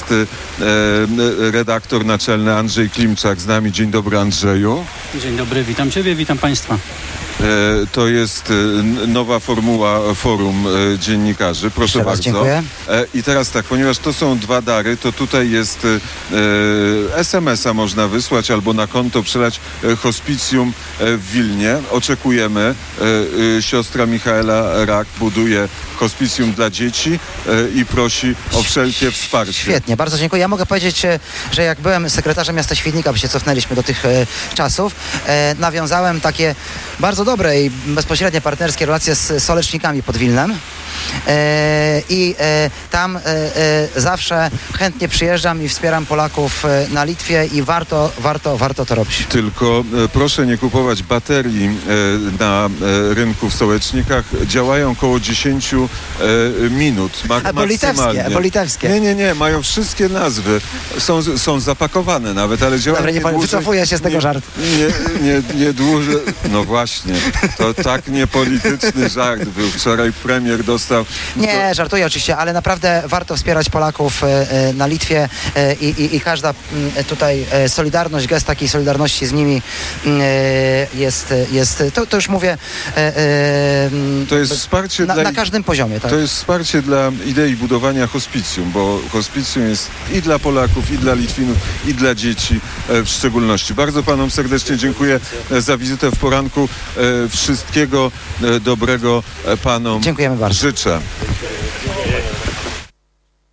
Speaker 1: redaktor naczelny Andrzej Klimczak z nami. Dzień dobry, Andrzeju.
Speaker 5: Dzień dobry, witam ciebie, witam państwa.
Speaker 1: To jest nowa formuła forum dziennikarzy. Proszę bardzo.
Speaker 4: Dziękuję.
Speaker 1: I teraz tak, ponieważ to są 2 dary, to tutaj jest SMS-a można wysłać albo na konto przelać hospicjum w Wilnie. Oczekujemy. Siostra Michaela Rak buduje hospicjum dla dzieci i prosi o wszelkie wsparcie.
Speaker 4: Świetnie, bardzo dziękuję. Ja mogę powiedzieć, że jak byłem sekretarzem miasta Świdnika, bo się cofnęliśmy do tych czasów, nawiązałem takie bardzo dobre i bezpośrednie partnerskie relacje z Solecznikami pod Wilnem. I tam zawsze chętnie przyjeżdżam i wspieram Polaków na Litwie i warto to robić.
Speaker 1: Tylko proszę nie kupować baterii na rynku w Sołecznikach. Działają około 10 minut maksymalnie.
Speaker 4: Bo litewskie.
Speaker 1: Nie, mają wszystkie nazwy. Są zapakowane nawet, ale działają.
Speaker 4: Dobra, nie powiem, wycofuję się z tego żartu.
Speaker 1: Nie dłużej. No właśnie, to tak niepolityczny żart był. Wczoraj premier dostał...
Speaker 4: Nie, żartuję oczywiście, ale naprawdę warto wspierać Polaków na Litwie i każda tutaj solidarność, gest takiej solidarności z nimi jest to już mówię
Speaker 1: to jest wsparcie
Speaker 4: na każdym poziomie. Tak?
Speaker 1: To jest wsparcie dla idei budowania hospicjum, bo hospicjum jest i dla Polaków, i dla Litwinów, i dla dzieci w szczególności. Bardzo panom serdecznie dziękuję za wizytę w poranku. Wszystkiego dobrego panom
Speaker 4: Dziękujemy bardzo.
Speaker 1: życzę.